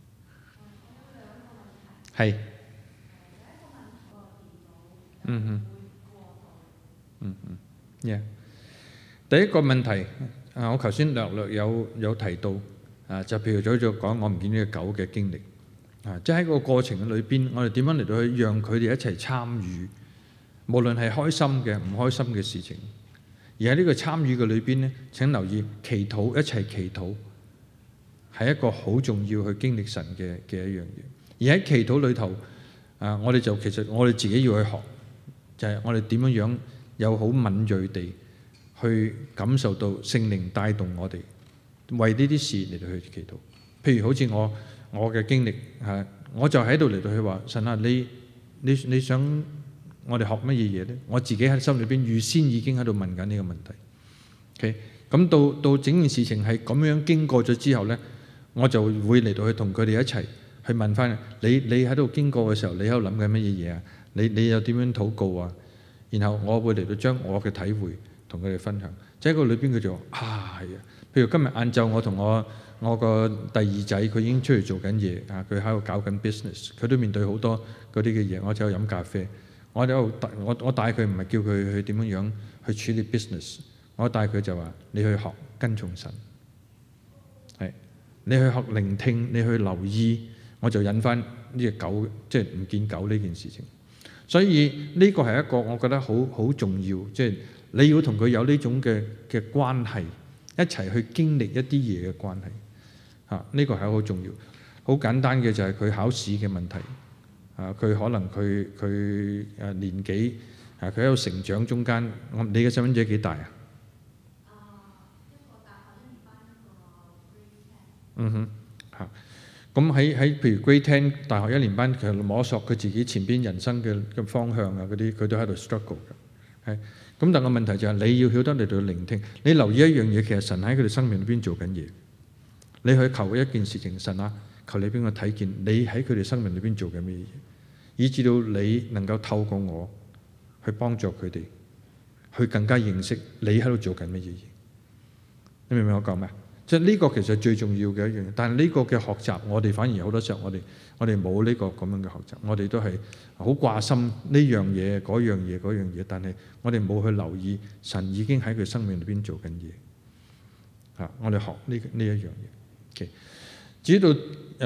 係。係。Yeah。第一個問題我頭先略有提到就譬如早就講我唔見呢隻狗嘅經歷即係喺個過程嘅裏邊，我哋點樣嚟到去讓佢哋一齊參與，無論係開心嘅、唔開心嘅事情。而喺呢個參與嘅裏邊咧，請留意祈禱，一齊祈禱係一個好重要去經歷神嘅一樣嘢。而喺祈禱裏頭我哋其實我哋自己要去學，就係我哋點樣有好敏鋭地去感受到聖靈帶動我哋為呢啲事嚟到去祈禱。譬如好似我嘅經歷我就喺度嚟到去話神啊，你想我哋學乜嘢嘢咧？我自己喺心裏邊預先已經喺度問緊呢個問題。OK， 咁到整件事情係咁樣經過咗之後咧，我就會嚟到去同佢哋一齊去問翻你喺度經過嘅時候，你喺度諗緊乜嘢嘢啊？你又點樣禱告啊？然後我會嚟到將我嘅體會同佢哋分享。即係個裏邊佢就話係啊，譬如今日晏晝我同我個第二仔佢已經出嚟做緊嘢佢喺度搞緊 business， 佢都面對好多嗰啲嘅嘢，我就喺度飲咖啡。我帶佢唔係叫佢去點樣去處理 business， 我帶佢就話你去學跟從神，係你去學聆聽，你去留意，我就引翻呢隻狗，即係唔見狗呢件事情。所以呢個係一個我覺得好重要，即係你要同佢有呢種嘅關係，一齊去經歷一啲嘢嘅關係呢個係好重要。好簡單嘅就係佢考試嘅問題。佢可能佢年紀佢喺度成長中間，你嘅細蚊仔幾大啊？一個大學一年班，一個 grade 10。咁喺譬如 grade 10大學一年班，其實摸索佢自己前邊人生嘅方向嗰啲，佢都喺度 struggle 嘅。咁但係個問題就係你要曉得嚟到聆聽，你留意一樣嘢，其實神喺佢哋生命裏邊做緊嘢。你去求一件事情，神啊，求你俾我睇見你喺佢哋生命裏邊做緊咩嘢，以至到你能夠透過我去幫助佢哋，去更加認識你喺度做緊乜嘢嘢。你明唔明我講咩？即係呢個其實最重要嘅一樣嘢。但係呢個嘅學習，我哋反而好多時候我哋冇呢個咁樣嘅學習，我哋都係好掛心呢樣嘢嗰樣嘢，但係我哋冇去留意神已經喺佢生命裏邊做緊嘢。我哋學呢一樣嘢。Okay。至於到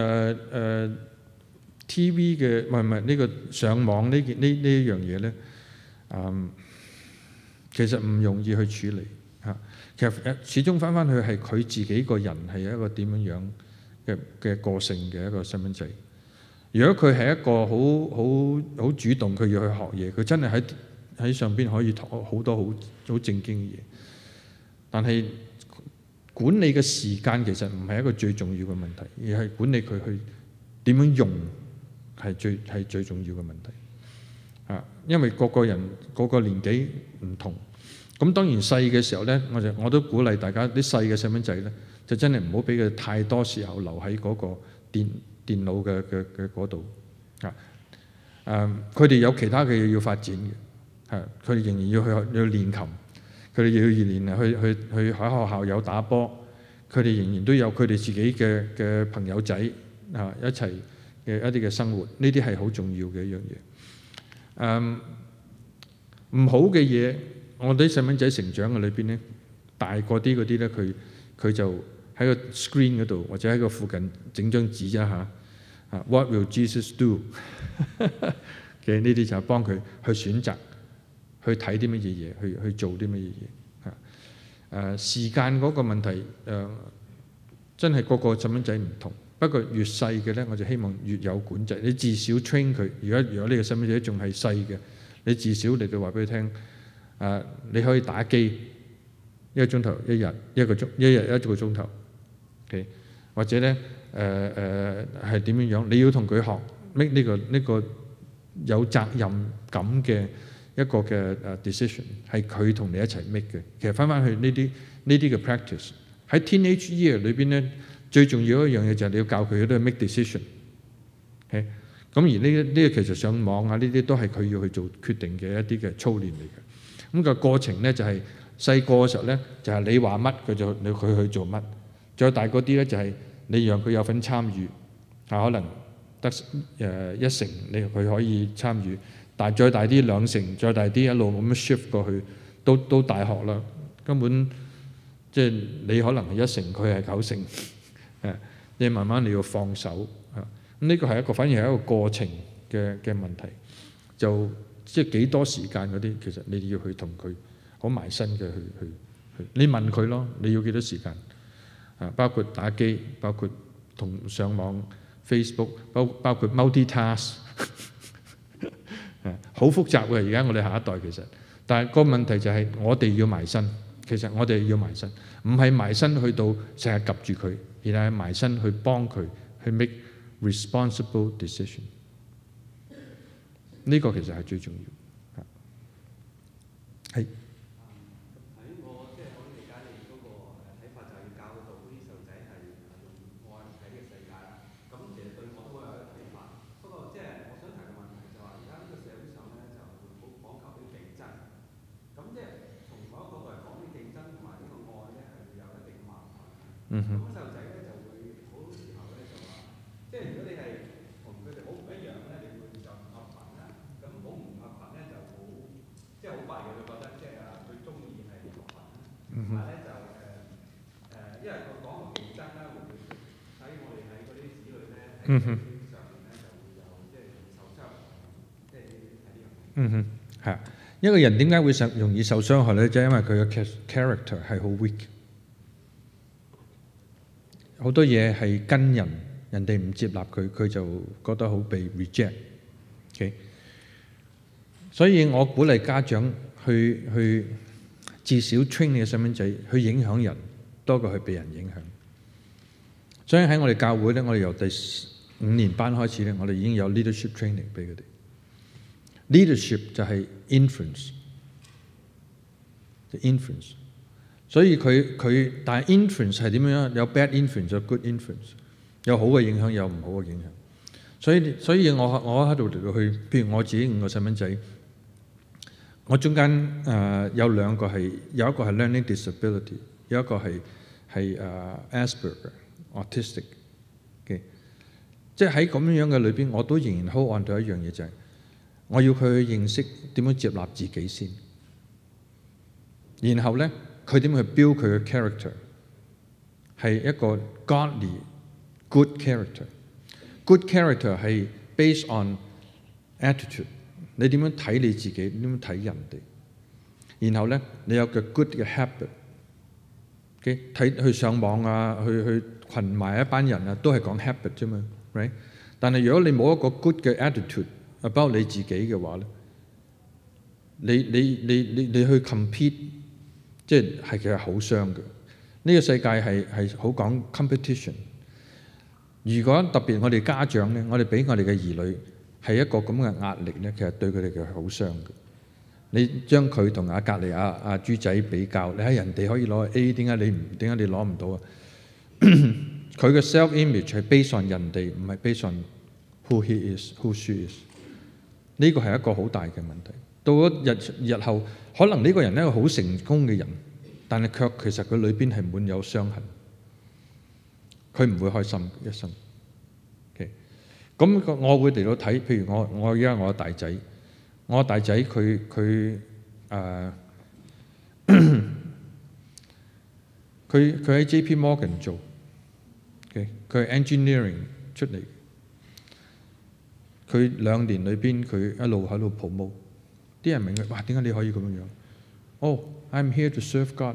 TV 嘅唔係呢個上網呢一樣嘢咧，其實唔容易去處理其實始終翻去係佢自己個人係一個點樣嘅個性嘅一個細蚊仔。如果佢係一個好主動，佢要去學嘢，佢真係喺上邊可以好多好正經嘅嘢，但係管理嘅時間其實唔係一個最重要嘅問題，而係管理佢去點樣用係最重要嘅問題。因為個人個年紀唔同，咁當然細嘅時候咧，我都鼓勵大家啲細嘅細蚊仔咧，就真係唔好俾佢太多時候留喺嗰個電腦嘅嗰度。佢哋有其他嘅嘢要發展嘅，佢哋仍然要去練琴。佢哋要練去喺學校有打波，佢哋仍然都有佢哋自己嘅朋友仔一齊嘅一啲嘅生活，呢啲係好重要嘅一樣嘢。唔好嘅嘢，我哋啲細蚊仔成長嘅裏邊咧，大個啲嗰啲咧，佢就喺個 screen 嗰度，或者喺個附近整張紙一下，What will Jesus do 嘅呢啲就係幫佢去選擇，去睇啲乜嘢嘢，去做啲乜嘢嘢。時間嗰個問題真係個細蚊仔唔同。不過越細嘅咧，我就希望越有管制。你至少 train 佢。如果呢個細蚊仔仲係細嘅，你至少你就話俾佢聽，你可以打機1個鐘頭一日，1個鐘頭，OK？ 或者咧係點樣樣？你要同佢學 make 呢個有責任感嘅一個嘅decision， 係佢同你一齊 make 嘅。其實翻去呢啲嘅 practice 喺 teenage year 裏邊咧。最重要一樣嘢就係你要教佢都係 make decision，OK？ 咁而呢個其實上網呢啲都係佢要去做決定嘅一啲嘅操練嚟嘅。咁個過程咧就係細個嘅時候咧就係你話乜佢去做乜，再大嗰啲咧就係你讓佢有份參與，可能得1成佢可以參與，但係再大啲2成，再大啲一路咁樣 shift 過去，到大學啦，根本即係你可能係1成，佢係9成。你慢慢你要放手咁呢個係反而係一個過程嘅問題，就即係幾多時間嗰啲，其實你要去同佢好埋身嘅去你問佢咯，你要幾多時間包括打機，包括同上網 Facebook， 包括 multitask 好複雜嘅。而家我哋下一代其實，但係個問題就係我哋要埋身，其實我哋要埋身，唔係埋身去到成日及住佢。而係埋身去幫佢去 make responsible decision， 呢個其實係最重要。係。 喺我即係我理解你嗰個睇法，就係要教導啲細路仔係用愛睇呢個世界啦。咁其實對我都會有一個睇法。不過即係我想提嘅問題就係而家呢個社會上咧就會好講求啲競爭。咁即係從嗰個角度嚟講，啲競爭同埋呢個愛咧係會有一定矛盾。咁細路仔咧就會好多時候咧就話，即係如果你係同佢哋好唔一樣咧，你會就唔合群啦。咁好唔合群咧就好，即係好快嘅，佢覺得即係佢中意係合群啦。但係咧就因為佢講個競爭咧，會唔會喺我哋喺嗰啲子女咧喺上面咧就會有即係受傷害，即係喺呢樣。 係一個人點解會容易受傷害咧？就係因為佢嘅 character 係好 weak。好多嘢係跟人哋唔接納佢，佢就覺得好被 reject。OK， 所以我鼓勵家長去至少 train 你嘅細蚊仔去影響人，多過去被人影響。所以喺我哋教會咧，我哋由第5年班開始咧，我哋已經有 leadership training 俾佢哋。leadership 就係 influence， 所以但係 influence 係點樣？有 bad influence， 有 good influence， 有好嘅影響，有唔好嘅影響。所以我喺度嚟到去，譬如我自己5個細蚊仔，我中間有2個係，有一個係 learning disability， 有一個係Asperger autistic 嘅。即係喺咁樣嘅裏邊，我都仍然 hold on 到一樣嘢，就係我要佢去認識點樣接納自己先，然後咧。佢點去 build 佢嘅 character 係一個 godly good character。good character 係 based on attitude， 你點樣睇你自己，點樣睇人哋，然後咧你有個 good 嘅 habit。睇去上網去群埋一班人都係講 habit 啫嘛 ，right？ 但係如果你冇一個 good 嘅 attitude about 你自己嘅話咧，你去 compete。即係其實好傷嘅。呢個世界係好講 competition。如果特別我哋家長咧，我哋俾我哋嘅兒女係一個咁嘅壓力咧，其實對佢哋係好傷嘅。你將佢同隔離阿豬仔比較，你睇人哋可以攞 A， 點解你攞唔到啊？佢嘅 self image 係 based on 人哋，唔係 based on who he is, who she is。呢個係一個好大嘅問題。到咗日後，可能呢個人係一個好成功嘅人，但係卻其實佢裏邊係滿有傷痕，佢唔會開心一生。OK， 咁我會嚟到睇，譬如我而家我大仔佢喺 JP Morgan 做， 佢係 engineering 出嚟，佢2年裏邊佢一路喺度 promote，啲人明佢，哇，點解你可以咁樣？Oh, I'm here to serve God。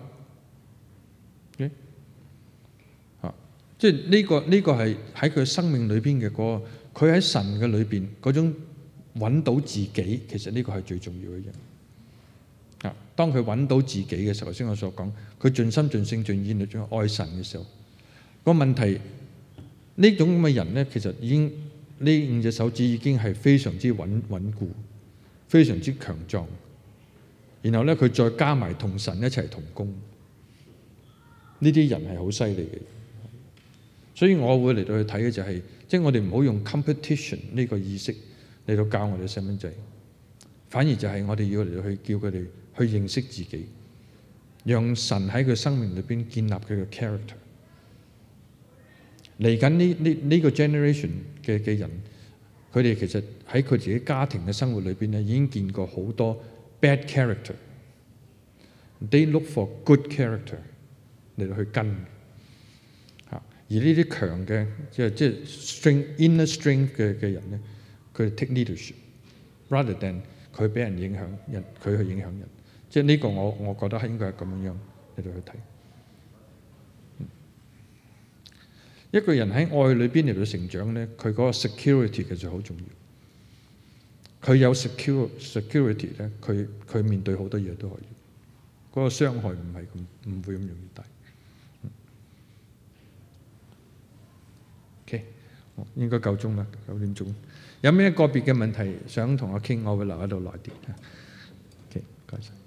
即係呢個係喺佢生命裏邊嘅嗰個，佢喺神嘅裏邊嗰種揾到自己，其實呢個係最重要嘅嘢。當佢揾到自己嘅時候，頭先我所講，佢盡心盡性盡意去愛神嘅時候，個問題呢種咁嘅人咧，其實已經呢5隻手指已經係非常之穩固，非常之強壯。然後咧，佢再加埋同神一齊同工，呢啲人係好犀利嘅。所以我會嚟到去睇嘅就係，即係我哋唔好用 competition 呢個意識嚟到教我哋細蚊仔，反而就係我哋要嚟到去叫佢哋去認識自己，讓神喺佢生命裏邊建立佢嘅 character。嚟緊呢個 generation 嘅人，佢哋其實喺佢自己家庭嘅生活裏邊咧，已經見過好多 bad character。They look for good character 嚟到去跟。而呢啲強嘅即係 inner strength 嘅人咧，佢哋 take leadership rather than 佢俾人影響人，佢去影響人。即係呢個我覺得係應該係咁樣嚟到去睇。一個人喺愛裏邊嚟到成長咧，佢嗰個 security 其實好重要。佢有 security 咧，佢面對好多嘢都可以，嗰個傷害唔會咁容易大。應該夠鐘啦，9點鐘。有咩個別嘅問題想同我傾，我會留喺度耐啲。OK，唔該晒。